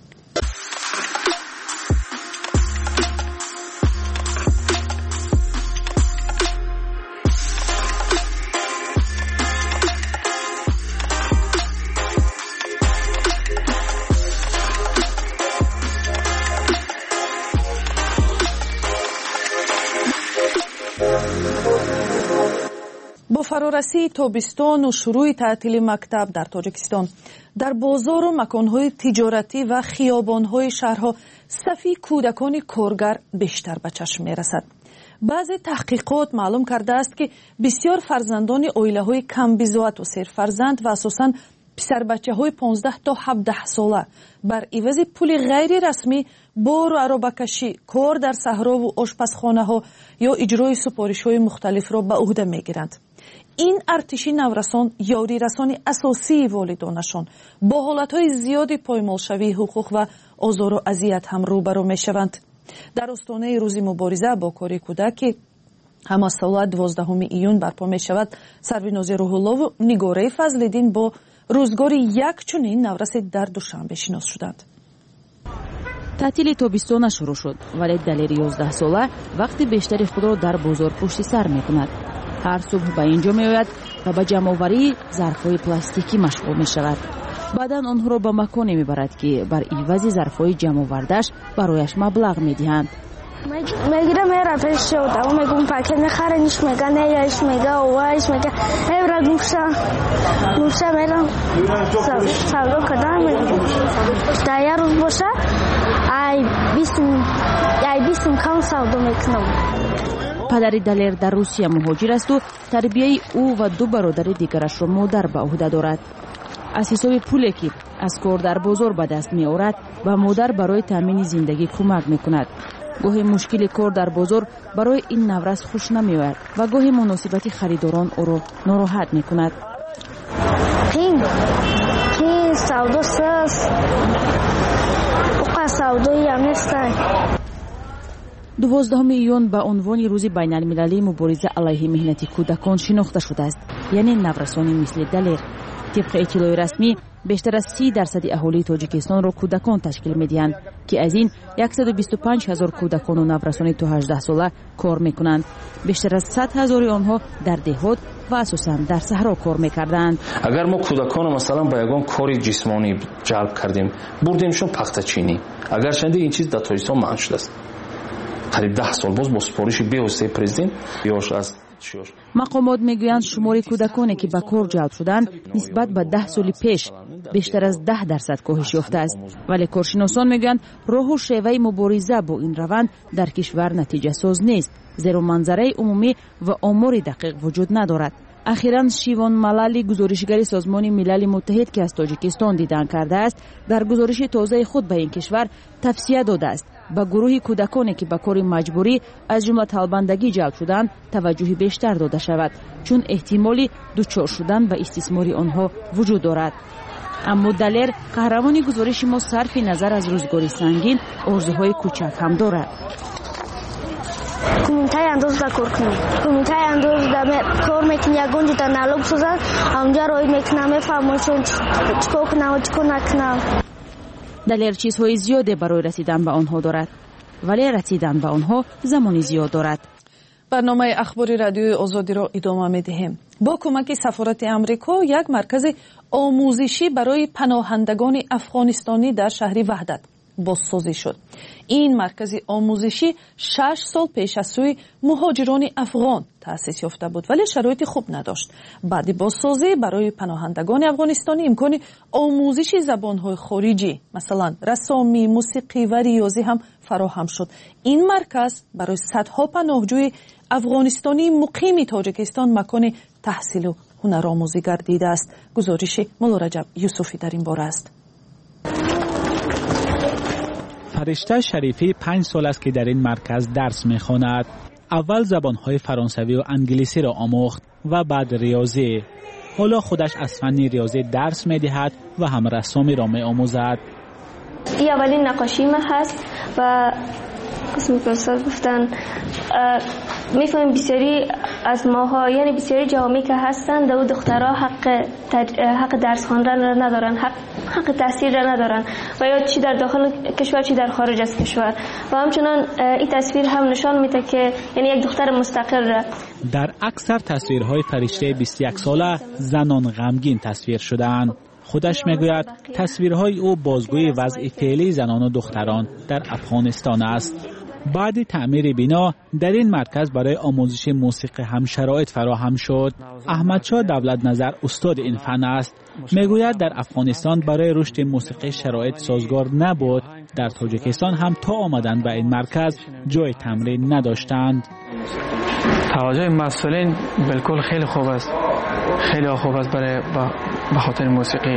با فرارسی تابستان و شروع تعطیل مکتب در تاجیکستان در بازار و مکانهای تجارتی و خیابانهای شهرها صفی کودکان کارگر بیشتر به چشم می رسد. بعضی تحقیقات معلوم کرده است که بسیار فرزندان عائله‌های کم بضاعت و سرفرزند و اساساً پسر بچه های 15 تا 17 ساله بر عوض پول غیر رسمی بار و عربه‌کشی، کار در صحرا و آشپزخانه ها یا اجرای سفارش های مختلف را به عهده می گیرند. این ارتشی نورسان یاری رسانی اساسی والدانشان با حالتهای زیادی پایمالشوی حقوق و آزار و اذیت هم روبرو می شوند. در آستانه روز مبارزه با کار کودک هم از سال 12 ایون برپا می شود، سربیناز روح الله و نگاره فضل‌الدین با روزگار یک چنین نورس در دوشنبه شناس شدند. تعطیل تابستان شروع شد ولی دلیر 11 ساله وقتی بیشتری خود را در بازار پشت سر می کند. هر صبح به اینجا می آید و به جمع‌آوری ظرف‌های پلاستیکی مشغول می شود. بعداً آنها را به مکانی می برد که بر عوض ظرف‌های جمع آورده‌اش برایش مبلغ می دهند. میگیرم میرم پیش شده و میگم پاکت میخره نیش میگه نیش میگه اوهش میگه ایبرال نوشه میرم سودا کردم میگم در یه روز باشه ای بیستم کم سودا میکنم. پدر دلیر در روسیه مهاجر است و تربیه او و دو برادر دیگرش را مادر به عهده دارد. از حساب پولی که از کار در بازار به دست می آورد به مادر برای تامین زندگی کمک می کند. گاهی مشکل کار در بازار برای این نورس خوش نمی آید و گاهی مناسبت خریداران او را ناراحت می کند. این سودا ساز او سودایی هم نیستن. 12 ایون به عنوان روز بین المللی مبارزه علیه مهنت کودکان شناخته شده است، یعنی نورسانی مثل دلیر. طبق اطلاع رسمی بیشتر از 30% اهالی تاجیکستان را کودکان تشکیل می‌دهند که از این 125,000 کودکان و نورسان تا 18 ساله کار می‌کنند. بیشتر از 100,000 آنها در دهات و اساساً در صحرا کار می‌کردند. اگر ما کودکان مثلا با یگان کاری جسمانی جلب کردیم، بردیمشون پخته‌چینی، اگر شنده این چیز در تاجیکستان منع شده است. قریب 10 سال باز با سفارش بی‌واسطه پرزیدنت بیاش از مقامات میگویند شمار کودکانی که به کار جلب شدند نسبت به 10 سال پیش بیشتر از 10% کاهش یافته است، ولی کارشناسان میگویند راه و شیوه مبارزه با این روند در کشور نتیجه ساز نیست، زیرا منظره عمومی و آمار دقیق وجود ندارد. اخیراً شیوان ملالی گزارشگر سازمان ملل متحد که از تاجیکستان دیدن کرده است در گزارش تازه خود به این کشور توصیه داده است با گروه کودکانی که به کار مجبوری از جمله طالباندگی جلب شدند توجه بیشتر داده شود، چون احتمالی دچار شدن به استثمار آنها وجود دارد. اما دلیر قهرمان گزارش ما صرف نظر از روزگاری سنگین آرزوهای کوچک هم دارد. کومنتای انداز دا کار کنیم، کومنتای انداز دا کار میکنی یگونجی تا نالوب سوزن اونجا روی میکنم میفهمم چکو کنم و چکو نکنم. دلیر چیزهای زیاده برای رسیدن به آنها دارد، ولی رسیدن به آنها زمانی زیاد دارد. برنامه اخباری رادیوی آزادی را ادامه می‌دهیم. با کمک سفارت آمریکا یک مرکز آموزشی برای پناهندگان افغانستانی در شهر وحدت بازسازی شد. این مرکز آموزشی 6 سال پیش از سوی مهاجران افغان تأسیس یافته بود ولی شرایط خوب نداشت. بعد بازسازی برای پناهندگان افغانستانی امکان آموزش زبان‌های خارجی مثلا رسامی، موسیقی و ریاضی هم فراهم شد. این مرکز برای صدها پناهجوی افغانستانی مقیم تاجیکستان مکان تحصیل و هنرآموزی گردیده است. گزارش مولا رجب یوسفی در این باره است. فرشته شریفی 5 سال است که در این مرکز درس می‌خواند. اول زبان‌های فرانسوی و انگلیسی را آموخت و بعد ریاضی. حالا خودش از فن ریاضی درس می‌دهد و هم رسامی را می‌آموزد. این اولین نقاشی من هست و قسمی که استاد گفتن میفهمیم بسیاری از ماها یعنی بسیاری جوامعی که هستند دو دخترها حق درس خواندن را ندارن، حق تحصیل را ندارن و یا چی در داخل کشور چی در خارج از کشور. و همچنان این تصویر هم نشان میده که یعنی یک دختر مستقل را. در اکثر تصویرهای فرشته 21 ساله زنان غمگین تصویر شدند. خودش میگوید تصویرهای او بازگوی وضع فعلی زنان و دختران در افغانستان است. بعد تعمیر بنا در این مرکز برای آموزش موسیقی هم شرایط فراهم شد. احمدشاه دولت نظر استاد این فن است. میگوید در افغانستان برای رشد موسیقی شرایط سازگار نبود. در تاجیکستان هم تا آمدن به این مرکز جای تمرین نداشتند. توجه مسئولین بالکل خیلی خوب است، خیلی خوب است برای به خاطر موسیقی.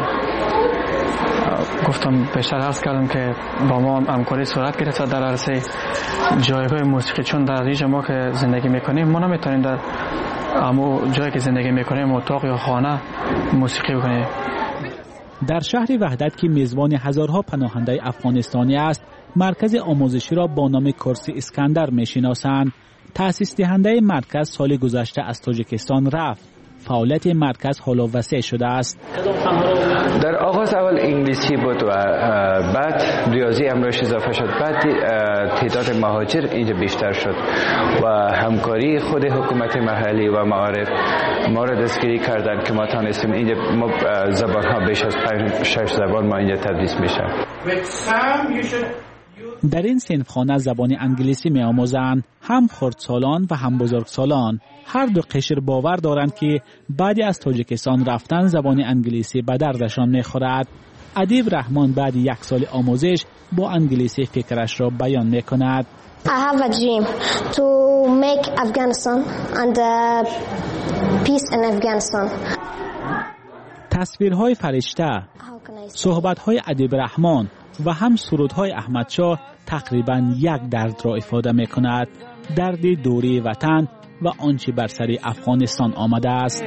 گفتم بیشتر عرض کردم که با ما همکاری صورت گرفته در عرصه جایگاه موسیقی، چون در ریج ما که زندگی میکنیم ما نمیتونیم در همون جایی که زندگی میکنیم اتاق یا خانه موسیقی بکنیم. در شهر وحدت که میزبان هزارها پناهنده افغانستانی است، مرکز آموزشی را با نام کورس اسکندر میشناسند. تأسیس دهنده مرکز سال گذشته از تاجیکستان رفت. فعالیت مرکز حالا وسیع شده است. در آغاز اول انگلیسی بود و بعد ریاضی هم روش اضافه شد. بعد تعداد مهاجر اینجا بیشتر شد و همکاری خود حکومت محلی و معارف ما را دستگیری کردن که ما تانستیم اینجا زبان ها بیش از 5-6 زبان ما اینجا تدریس میشه. در این صنفخانه زبان انگلیسی می آموزند، هم خردسالان و هم بزرگسالان. هر دو قشر باور دارند که بعد از تاجیکستان رفتن زبان انگلیسی به دردشان می خورد. ادیب رحمان بعد 1 سال آموزش با انگلیسی فکرش را بیان می کند. I have a dream to make Afghanistan and peace in Afghanistan. تصویرهای فرشته، صحبت‌های ادیب رحمان و هم سرودهای احمدشاه تقریباً یک درد را افاده می کند. درد دوری وطن و آنچه بر سر افغانستان آمده است.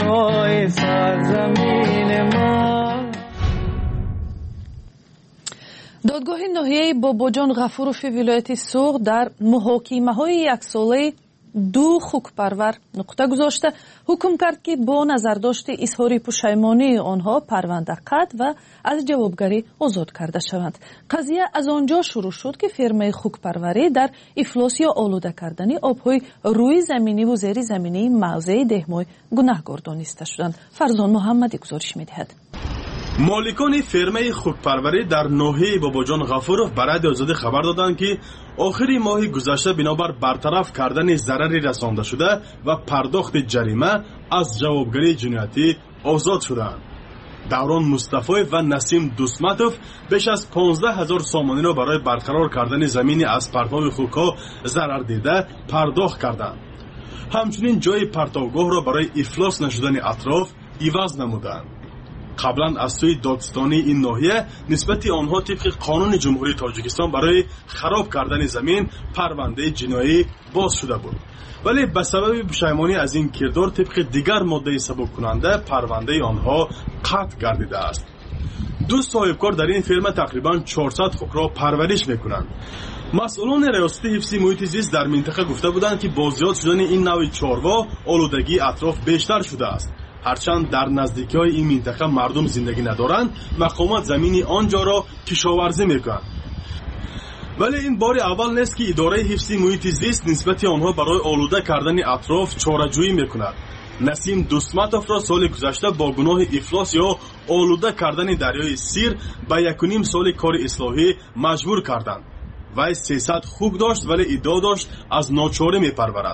دادگاه ناحیه باباجان غفوروفی ولایت سوغ در محاکمه‌های 1 ساله 2 خوکپرور نقطه گذاشته حکم کرد که با نظرداشت اظهار پشیمانی آنها پرونده قطع و از جوابگری آزاد کرده شوند. قضیه از آنجا شروع شد که فرمای خوکپروری در افلاس یا آلوده کردن آبهای روی زمینی و زیر زمینی موضع دهمای گناهکار دانسته شدند. فرزان محمدی گزارش می‌دهد. مالکان فرمه خوکپروری در ناحیه باباجان غفورов برای آزادی خبر دادند که آخری ماه گذشته بنابر برطرف کردن ضرری رسانده شده و پرداخت جریمه از جوابگری جنایتی آزاد شدند. دوران مصطفی و نسیم دوستمتوف بیش از 15,000 سامانی را برای برقرار کردن زمینی از پرتاب خوک‌ها ضرر دیده پرداخت کردند. همچنین جای پرتابگاه را برای افلاس نشدن اطراف عوض نمودند. قبلا از سوی دادستانی این ناحیه نسبت آنها طبق قانون جمهوری تاجیکستان برای خراب کردن زمین پرونده جنایی باز شده بود، ولی به سبب پشیمانی از این کردار طبق دیگر ماده سبک کننده پرونده آنها قطع گردیده است. 2 صاحبکار در این فرم تقریبا 400 خوک را پرورش میکنند. مسئولان ریاست حفظ محیط زیست در منطقه گفته بودند که با زیاد شدن این نوع چاروا آلودگی اطراف بیشتر شده است. هرچند در نزدیکی‌های این منطقه مردم زندگی ندارند، مقامات زمینی آنجا را کشاورزی میکنند. ولی این بار اول نیست که اداره حفظ محیط زیست نسبت آنها برای آلوده کردن اطراف چاره‌جویی میکند. نسیم دوستمتوف را سال گذشته با گناه افلاس یا آلوده کردن دریای سیر به 1.5 سال کار اصلاحی مجبور کردند. وی 300 خوک داشت ولی ادعا داشت از ناچاری میپرورد.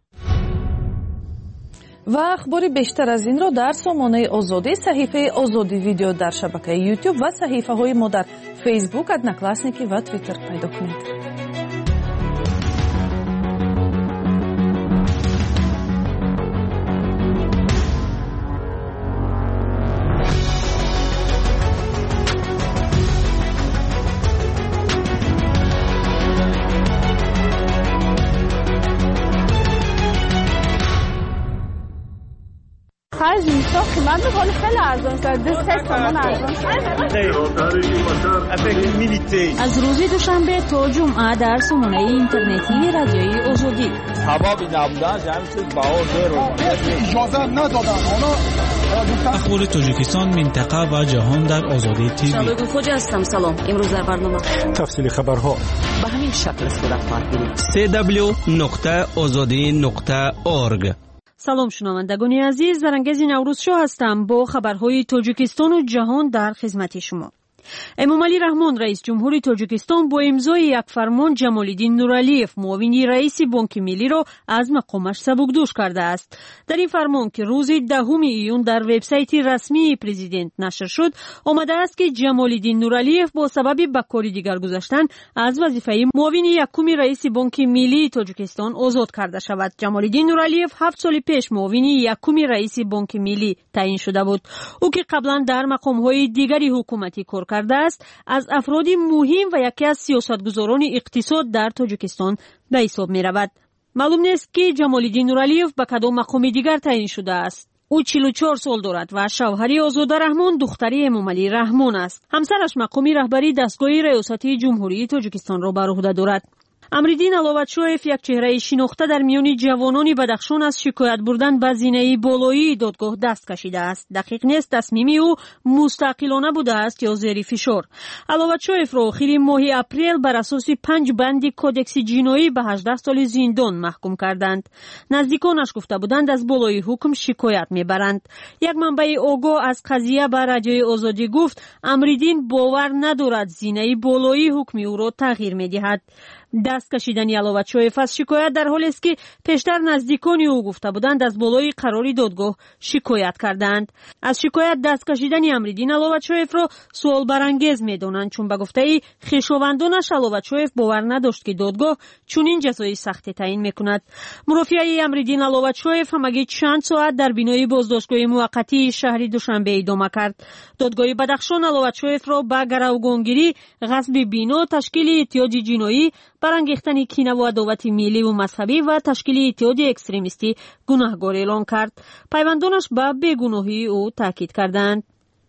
و اخبار بیشتر از این را در سامانه آزادی، صحیفه آزادی ویدیو در شبکه یوتیوب و صحیفه های ما در فیسبوک، ادناکلاسنیکی و تویتر پیدا کنید. خرج نیست قیمت میکنه خیلی ارزان شده 3 تومن ارزان از روز دوشنبه تا جمعه در سامانه اینترنتی رادیوی آزادی اجازه ندادن اخبار تاجیکستان منطقه و جهان در آزادی تیوی. شبکه خوجا هستم. سلام. امروز در برنامه تفصیل خبرها به همین شکل صورت خواهد گرفت. www.azadi.org. سلام شنوندگان عزیز، زرنگز نوروز شو هستم با خبرهای تاجیکستان و جهان در خدمت شما. امامعلی رحمان رئیس جمهوری تاجیکستان با امضای یک فرمان جمالالدین نورعلیف معاون رئیس بانک ملی را از مقامش سبکدوش کرده است. در این فرمان که روز 10 ایون در وبسایت رسمی پرزیدنت نشر شد آمده است که جمالالدین نورعلیف با سبب به کار دیگر گذاشتن از وظیفه معاون یکم رئیس بانک ملی تاجیکستان آزاد کرده شود. جمالالدین نورعلیف 7 سال پیش معاون یکم رئیس بانک ملی تعیین شده بود. او که قبلا در مقام‌های دیگری حکومتی کار کرده است، از افراد مهم و یکی از سیاستگزاران اقتصاد در تاجیکستان به حساب می رود. معلوم نیست که جمالالدین نورعلیف به کدام مقام دیگر تعیین شده است. او 44 سال دارد و شوهری آزاده رحمان دختری امامعلی رحمان است. همسرش مقام رهبری دستگاه ریاست جمهوری تاجیکستان را بر عهده دارد. امریدین علوتشویف یک چهره شناخته در میان جوانان بدخشان از شکایت بردن به زینه بالایی دادگاه دست کشیده است. دقیق نیست تصمیم او مستقلانه بوده است یا زیر فشار. علوتشویف را آخر ماه اپریل بر اساس 5 بند کودکس جنایی به 18 سال زندان محکوم کردند. نزدیکانش گفته بودند از بالای حکم شکایت میبرند. یک منبع آگاه از قضیه به رادیوی آزادی گفت امریدین باور ندارد زینه بالایی حکم او را تغییر میدهد. دست کشیدن علوتشویف از شکایت در حالی است که پیشتر نزدیکان او گفته بودند از بالای قراری دادگاه شکایت کردند. از شکایت دست کشیدن امریدین علوتشویف را سوال برانگیز میدانند، چون به گفته خویشاوندانش علوتشویف باور نداشت که دادگاه چنین جزای سختی تعیین میکند. مرافعه امریدین علوتشویف همگی چند ساعت در بینای بازداشتگاه موقتی شهر دوشنبه ادامه کرد. دادگاه بدخشان علوتشویف را به گروگانگیری، غصب بینا، تشکیل اتحاد جنایی، برانگیختن کینه و عداوت ملی و مذهبی و تشکیل اتحاد اکستریمیستی گناهکار اعلان کرد. پیوندانش به بیگناهی او تاکید کردند.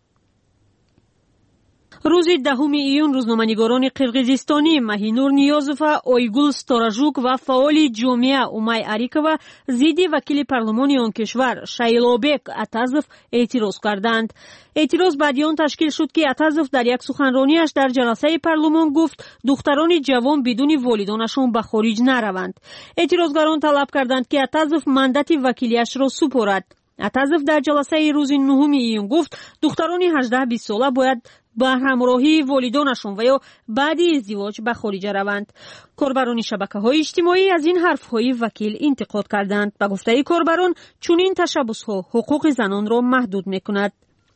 روز 10 ایون روزنامه‌نگاران قرقیزستانی ماهینور نیازوف، آیگول ستاراژوک و فعال جامعه اومای اریکова ضد وکیل پارلمان آن کشور شایلابک اتازوف اعتراض کردند. اعتراض بعد آن تشکیل شد که اتازوف در یک سخنرانیش در جلسه پارلمان گفت دختران جوان بدون والدانشان به خارج نروند. اعتراضگران طلب کردند که اتازوف مندت وکیلیش را سپارد. اتازوف در جلسه روز 9 ایون گفت دختران 18-20 ساله باید با همراهی والدانشون و یا بعد ازدواج به خارج روند. کاربران شبکه‌های اجتماعی از این حرف‌های وکیل انتقاد کردند. به گفته کاربران چنین تشبس‌ها حقوق زنان را محدود می‌کند.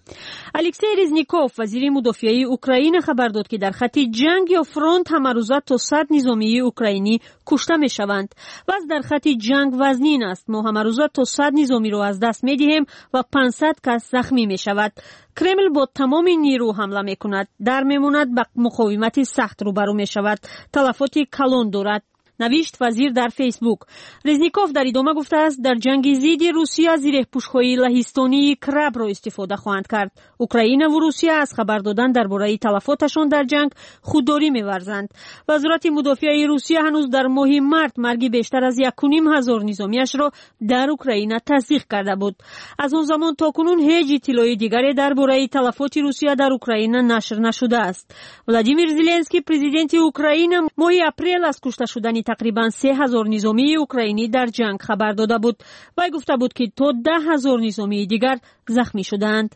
الکسی ریزنیکوف وزیر مدافعه اوکراین خبر داد که در خط جنگ یا فرانت همروزه تا 100 نظامی اوکراینی کشته می شوند و از در خط جنگ وزنین است. ما همروزه تا 100 نظامی را از دست می دهیم و 500 کس زخمی می شود. کرمل با تمام نیرو حمله می کند. در می ماند به مقاومت سخت روبرو می شود. تلفات کلان دارد. نوشت وزیر در فیسبوک. رزنیکوف در ادامه گفته است در جنگ ضد روسیه زیر پوش‌های لهستانی کرب را استفاده خواهند کرد. اوکراین و روسیه از خبر دادن درباره تلفاتشان در جنگ خودداری می‌ورزند. وزارت مدافعه روسیه هنوز در ماه مارت مرگ بیشتر از 1,500 نظامیش را در اوکراین تصدیق کرده بود. از آن زمان تا کنون هیچ اطلاعی دیگری درباره تلفات روسیه در اوکراین نشر نشده است. ولادیمیر زلنسکی پرزیدنت اوکراین ماه اپریل از کشته شدن تقریبا 3,000 نظامی اوکراینی در جنگ خبر داده بود و گفته بود که تا 10,000 نظامی دیگر زخمی شدند.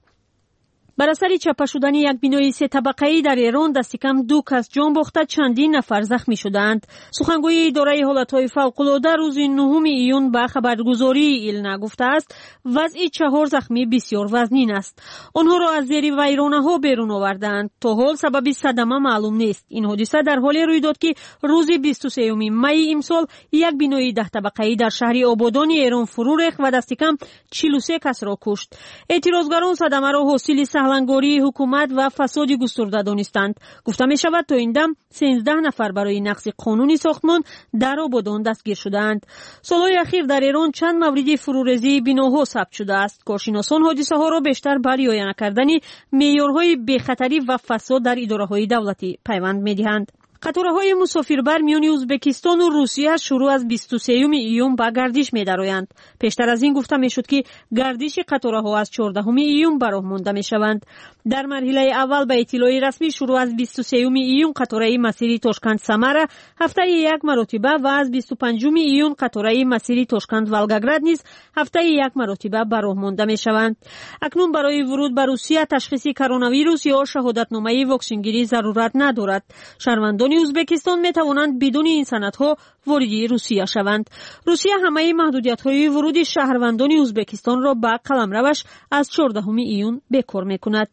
بر اثر چپه شدن یک بنای 3 طبقه‌ای در ایران دست کم 2 کس جان باخته چندین نفر زخمی شدند. سخنگوی اداره حالت‌های فوق‌العاده روز 9 ایون به خبرگزاری ایلنا گفته است وضع 4 زخمی بسیار وزنین است. آنها را از زیر ویرانه‌ها بیرون آوردند. تا حال سبب صدمه معلوم نیست. این حادثه در حالی روی داد که روز 23 می امسال یک بنای 10 طبقه‌ای در شهر آبادان ایران فرو ریخت و دست کم 43 کس را کشت. اعتراضگران صدمه را حاصل سهلنگاری حکومت و فساد گسترده دانستند. گفته می شود تا این دم 13 نفر برای نقض قانون ساختمان در آبادان دستگیر شدند. سالهای اخیر در ایران چند مورد فروریزی بناها ثبت شده است. کارشناسان حادثه ها را بیشتر بر رعایت نکردن معیارهای بی‌خطری و فساد در اداره‌های دولتی پیوند می‌دهند. قطارهای مسافربر میان ازبکستان و روسیه شروع از 23 ایون به گردش می‌درآیند. پیشتر از این گفته می‌شد که گردش قطارها از 14 ایون به راه مانده می‌شوند. در مرحله اول به اطلاع رسمی شروع از 23 ایون قطاره مسیر تاشکند سمر هفته یک مرتبه و از 25 ایون قطاره مسیر تاشکند ولگاگراد نیز هفته یک مرتبه به راه مانده می‌شوند. اکنون برای ورود به روسیه تشخیص کرونا ویروس یا شهادتنامه واکسنگیری ضرورت ندارد. شهروندان ازبکستان می توانند بدون این سندها وارد روسیه شوند. روسیه همه محدودیت‌های ورود شهروندان ازبکستان را به قلمروش از 14 ایون بکار می‌کند.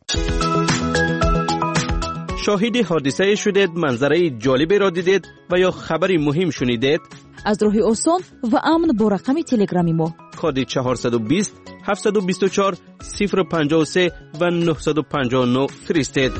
شاهد حادثه شدید، منظره جالبی را دیدید و یا خبری مهم شنیدید؟ از راه آسان و امن با رقم تلگرامی ما کد 420 724 053 و 959 فرستید.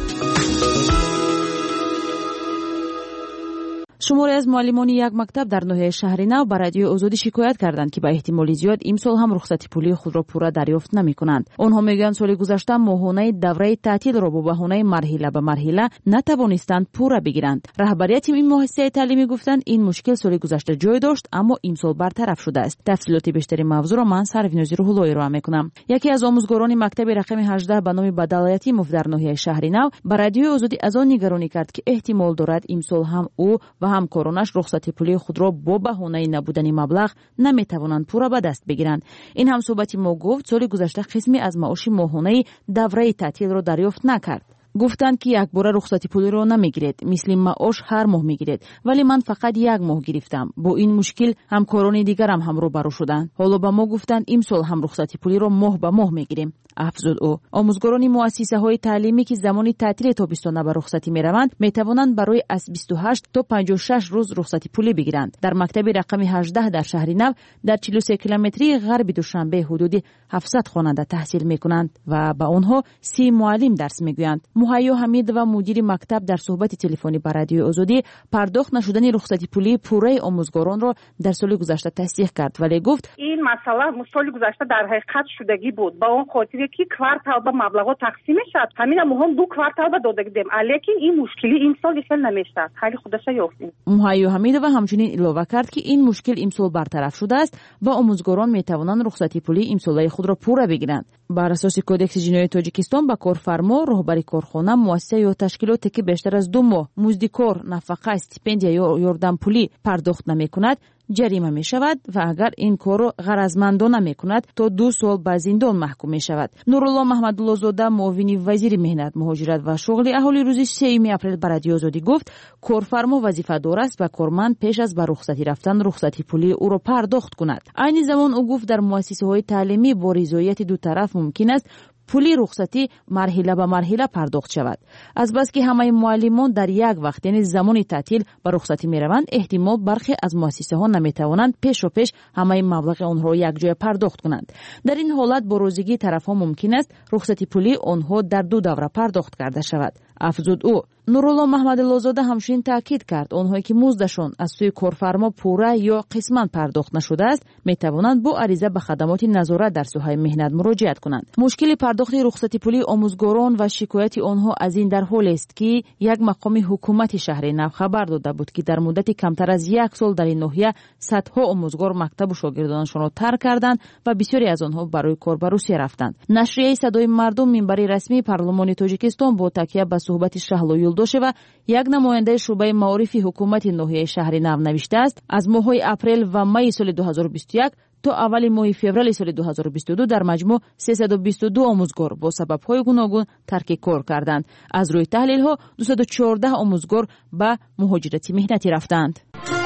شماری از معلمان یک مکتب در ناحیه شهر نو به رادیو آزادی شکایت کردند که به احتمال زیاد امسال هم رخصتی پولی خود را پورا دریافت نمی‌کنند. آنها میگویند سال گذشته ماهانه دوره تعطیل را با بهانه مرحله به مرحله نتوانستند پورا بگیرند. رهبریت این مؤسسه تعلیمی گفتند این مشکل سال گذشته جای داشت اما امسال برطرف شده است. تفصیلات بیشتری موضوع را من سروینوزی روح‌الله ارائه می‌کنم. یکی از آموزگاران مکتب رقم 18 به نام بدالایتی مف در ناحیه شهر نو به رادیو آزادی از آن نگرانی کرد که احتمال دارد امسال هم او و همکارانش رخصتی پولی خود را با بهانه نبودن مبلغ نمیتوانند پورا به دست بگیرند. این هم صحبتی ما گفت سال گذشته قسمی از معاش ماهانه دوره تعطیل را دریافت نکرد. گفتند که یک بار رخصتی پولی را نمیگیرید، مثل معاش هر ماه میگیرید، ولی من فقط یک ماه گرفتم. با این مشکل همکاران دیگرم هم روبرو شدند. حالا به ما گفتند امسال هم رخصتی پولی را ماه به ماه میگیریم. افزود او. آموزگاران مؤسسه های تعلیمی که زمان تعطیل تابستانه به رخصتی میروند میتوانند برای از 28 تا 56 روز رخصتی پولی بگیرند. در مکتب رقم 18 در شهر نو در 43 کیلومتری غرب دوشنبه حدود 700 خواننده تحصیل میکنند و به آنها 30 معلم درس میگویند. مهیا حمید و مدیر مکتب در صحبت تلفنی با رادیو آزادی پرداخت نشدن رخصتی پولی پوره آموزگاران را در سال گذشته تصدیق کرد، ولی گفت این مسئله سال گذشته در حقیقت شدگی بود. با اون خاطر که کوارتال به مبلغ تقسیم شد، همین هم 2 کوارتال به داده دیدیم، لیکن این مشکلی این سال خیلی نمیشد. خیلی خودش یافتیم. مهیا حمید و همچنین اضافه کرد که این مشکل امسال برطرف شده است و آموزگاران میتوانند رخصتی پولی امسالی خود را پورا بگیرند. بر اساس کدکس جنایی تاجیکستان با کارفرما، راهبری کارخانه، مؤسسه یا تشکیلاتی که بیشتر از 2 ماه مزد کار، نفقه، استیپندیا یا یاردم پولی پرداخت نمی‌کند جریمه می شود و اگر این کار را غرضمندانه می کند تا 2 سال به زندان محکوم می شود. نورالله محمدالله زاده معاون وزیر مهنت، مهاجرت و شغل اهالی روز 3 اپریل به رادیو آزادی گفت کارفرما وظیفه دار است و کارمند پیش از به رخصتی رفتن رخصتی پولی او را پرداخت کند. عین زمان او گفت در مؤسسه های تعلیمی با رضایت دو طرف ممکن است پولی رخصتی مرحله به مرحله پرداخت شود. از بس که همه معلمان در یک وقت یعنی زمان تعطیل به رخصتی میروند، احتمال برخی از مؤسسه ها نمیتوانند پیش همه مبلغ آنها را یک جای پرداخت کنند. در این حالت با روزگی طرف ها ممکن است رخصتی پولی آنها در 2 دوره پرداخت کرده شود. افزود او. نورالله محمدالله زاده همچنین تاکید کرد آنهایی که مزدشان از سوی کارفرما پوره یا قسما پرداخت نشده است میتوانند با عریضه به خدمات نظارت در سوهای مهنت مراجعت کنند. مشکل پرداخت رخصتی پولی آموزگاران و شکایت آنها از این در حال است که یک مقام حکومت شهر نو خبر داده بود که در مدت کمتر از 1 سال در این ناحیه صدها آموزگار مکتب و شاگردانشان را ترک کردند و بسیاری از آنها برای کار به روسیه رفتند. نشریه صدای مردم منبر رسمی پارلمان تاجیکستان با تکیه به صحبت شهلا یولدوشه و یک نماینده شعبه معارف حکومت ناحیه شهر نو نوشته است از ماه‌های اپریل و می سال 2021 تا اول ماه فوریه سال 2022 در مجموع 322 آموزگار با سبب‌های گوناگون ترک کار کردند. از روی تحلیل‌ها 214 آموزگار به مهاجرت مهنتی رفتند.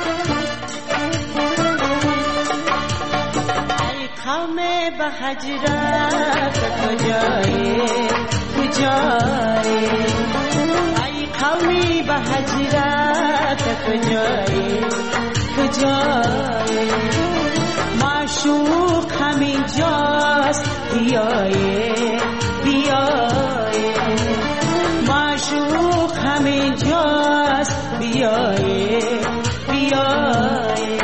قوم به هجرت کجای ای قومی به هجرت کجای معشوق همین جاست بیای بیایی بیایی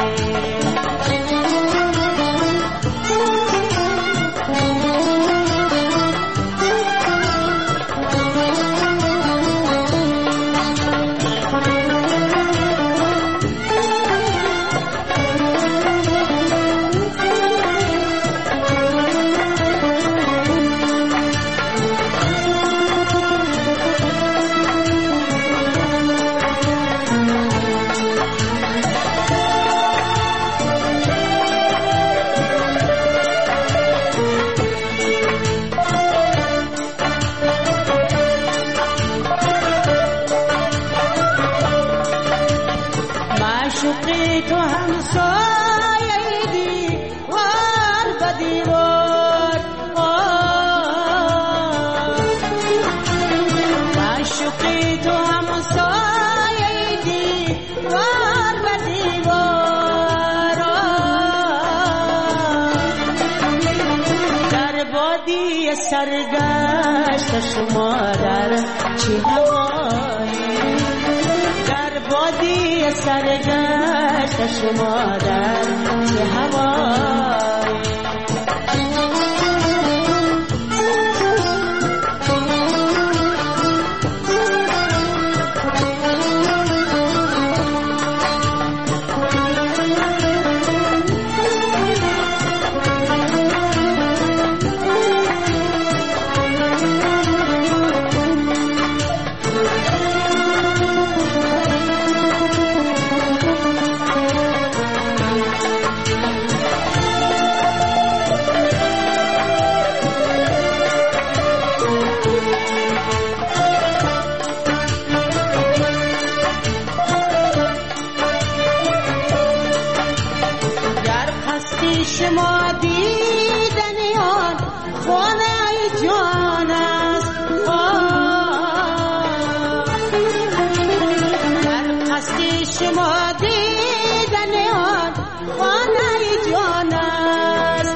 معشوقی تو همسایه دیوار به دیوار معشوقی تو همسایه دیوار به دیوار در بادی سرگشت شما در چه هوایی در بادی سرگشت شما در چه هوایی شما دیدنی آن خانه جان است در قصد شما دیدنی آن خانه جان است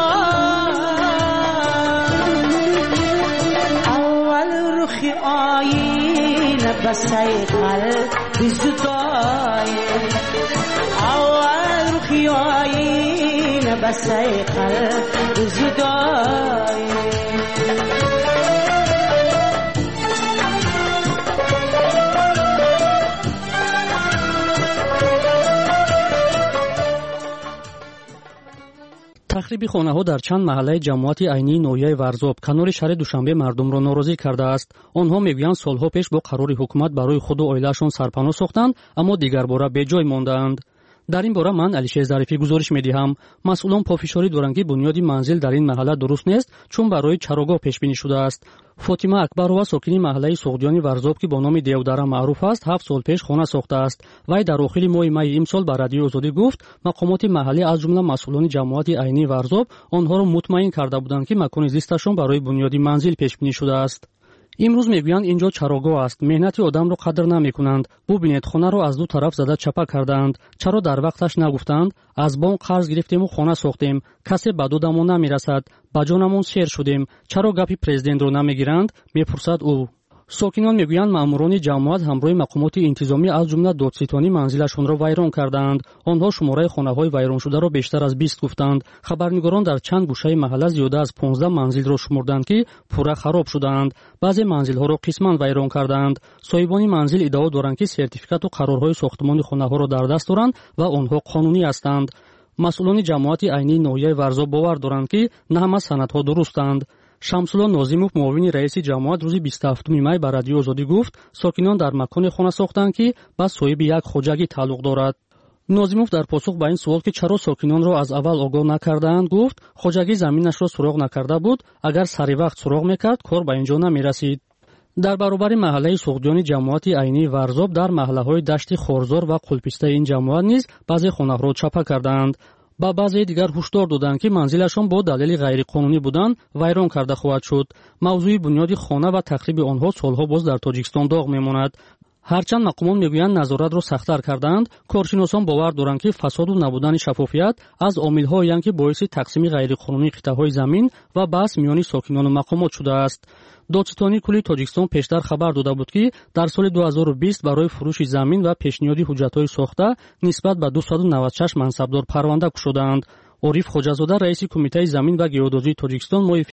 اول رخی آینه بسای قلب زدای اول رخی آینه بسای قلب زدای تخریب خانه‌ها در چند محله جماعت عینی نویه ورزاب کنار شهر دوشنبه مردم را ناراضی کرده است. آنها میگویند سالها پیش با قرار حکومت برای خود و عائله‌شان سرپناه ساختند اما دیگر باره به جای ماندند. در این باره من علیشیر ظریفی گزارش می‌دهم. مسئولان پافشاری دارند که بنیاد منزل در این محله درست نیست چون برای چراگاه پیش بینی شده است. فاطمه اکبرова ساکنی محله سوغدیانی ورزاب که با نام دیودره معروف است 7 سال پیش خانه ساخته است. وی در آخر ماه می امسال به رادیو آزادی گفت مقامات محلی از جمله مسئولان جماعت عینی ورزاب آنها را مطمئن کرده بودند که مکان زیستشان برای بنیاد منزل پیش بینی شده است. امروز میگویند اینجا چراگاه است، مهنت آدم را قدر نمیکنند. ببینید خانه را از دو طرف زده چپه کردند. چرا در وقتش نگفتند؟ از بانک قرض گرفتیم و خانه ساختیم، کسی به دادمون نمیرسد، به جانمون سیر شدیم. چرا گپی پرزیدنت را نمیگیرند؟ میپرسد او. ساکنان میگویند ماموران جماعت همراه مقامات انتظامی از جمله دادستانی منزلشون را ویران کردند. آنها شماره خانه‌های ویران شده را بیشتر از 20 گفتند. خبرنگاران در چند گوشه محله زیاده از 15 منزل را شمردند که پورا خراب شدند. بعضی منزل‌ها را قسماً ویران کردند. صاحبان منزل ادعا دارند که سرتیفیکات و قرارهای ساختمان خانه‌ها را در دست دارند و آنها قانونی هستند. مسئولان جماعت عینی نویه ورزاب باور دارند که نه همه سندها درستند. شمس‌الله ناظیموف معاون رئیس جماعت روز 27 می به رادیو آزادی گفت ساکنان در مکان خانه ساختند که با صاحب یک خوجگی تعلق دارد. ناظیموف در پاسخ به این سوال که چرا ساکنان را از اول آگاه نکردند گفت خوجگی زمینش را سراغ نکرده بود، اگر سری وقت سراغ میکرد کار به اینجا نمیرسید. در برابر محله سوغدیانی جماعت عینی ورزاب در محله‌های دشت خورزار و قلپسته این جماعت نیز بعضی خانه‌ها را چپه کردند. با بعضی دیگر هشدار دادند که منزلشان با دلیل غیرقانونی بودن ویران کرده خواهد شد. موضوع بنیاد خانه و تخریب آنها سالها باز در تاجیکستان داغ میماند. ҳарчанд мақомон мегӯянд назоратро сахттар карданд, коршиносон бовар доранд ки фасоду набудани шаффофият аз омилҳоеянд ки боиси тақсими ғайриқонунии қитъаҳои замин ва баҳс миёни сокинону мақомот шудааст. додситони кулли Тоҷикистон пештар хабар дода буд ки дар соли 2020 барои фурӯши замин ва пешниҳоди ҳуҷҷатҳои сохта нисбат ба 296 мансабдор парванда кушодаанд. ориф хоҷазода раиси кумитаи замин ва геодозии Тоҷикистон моҳи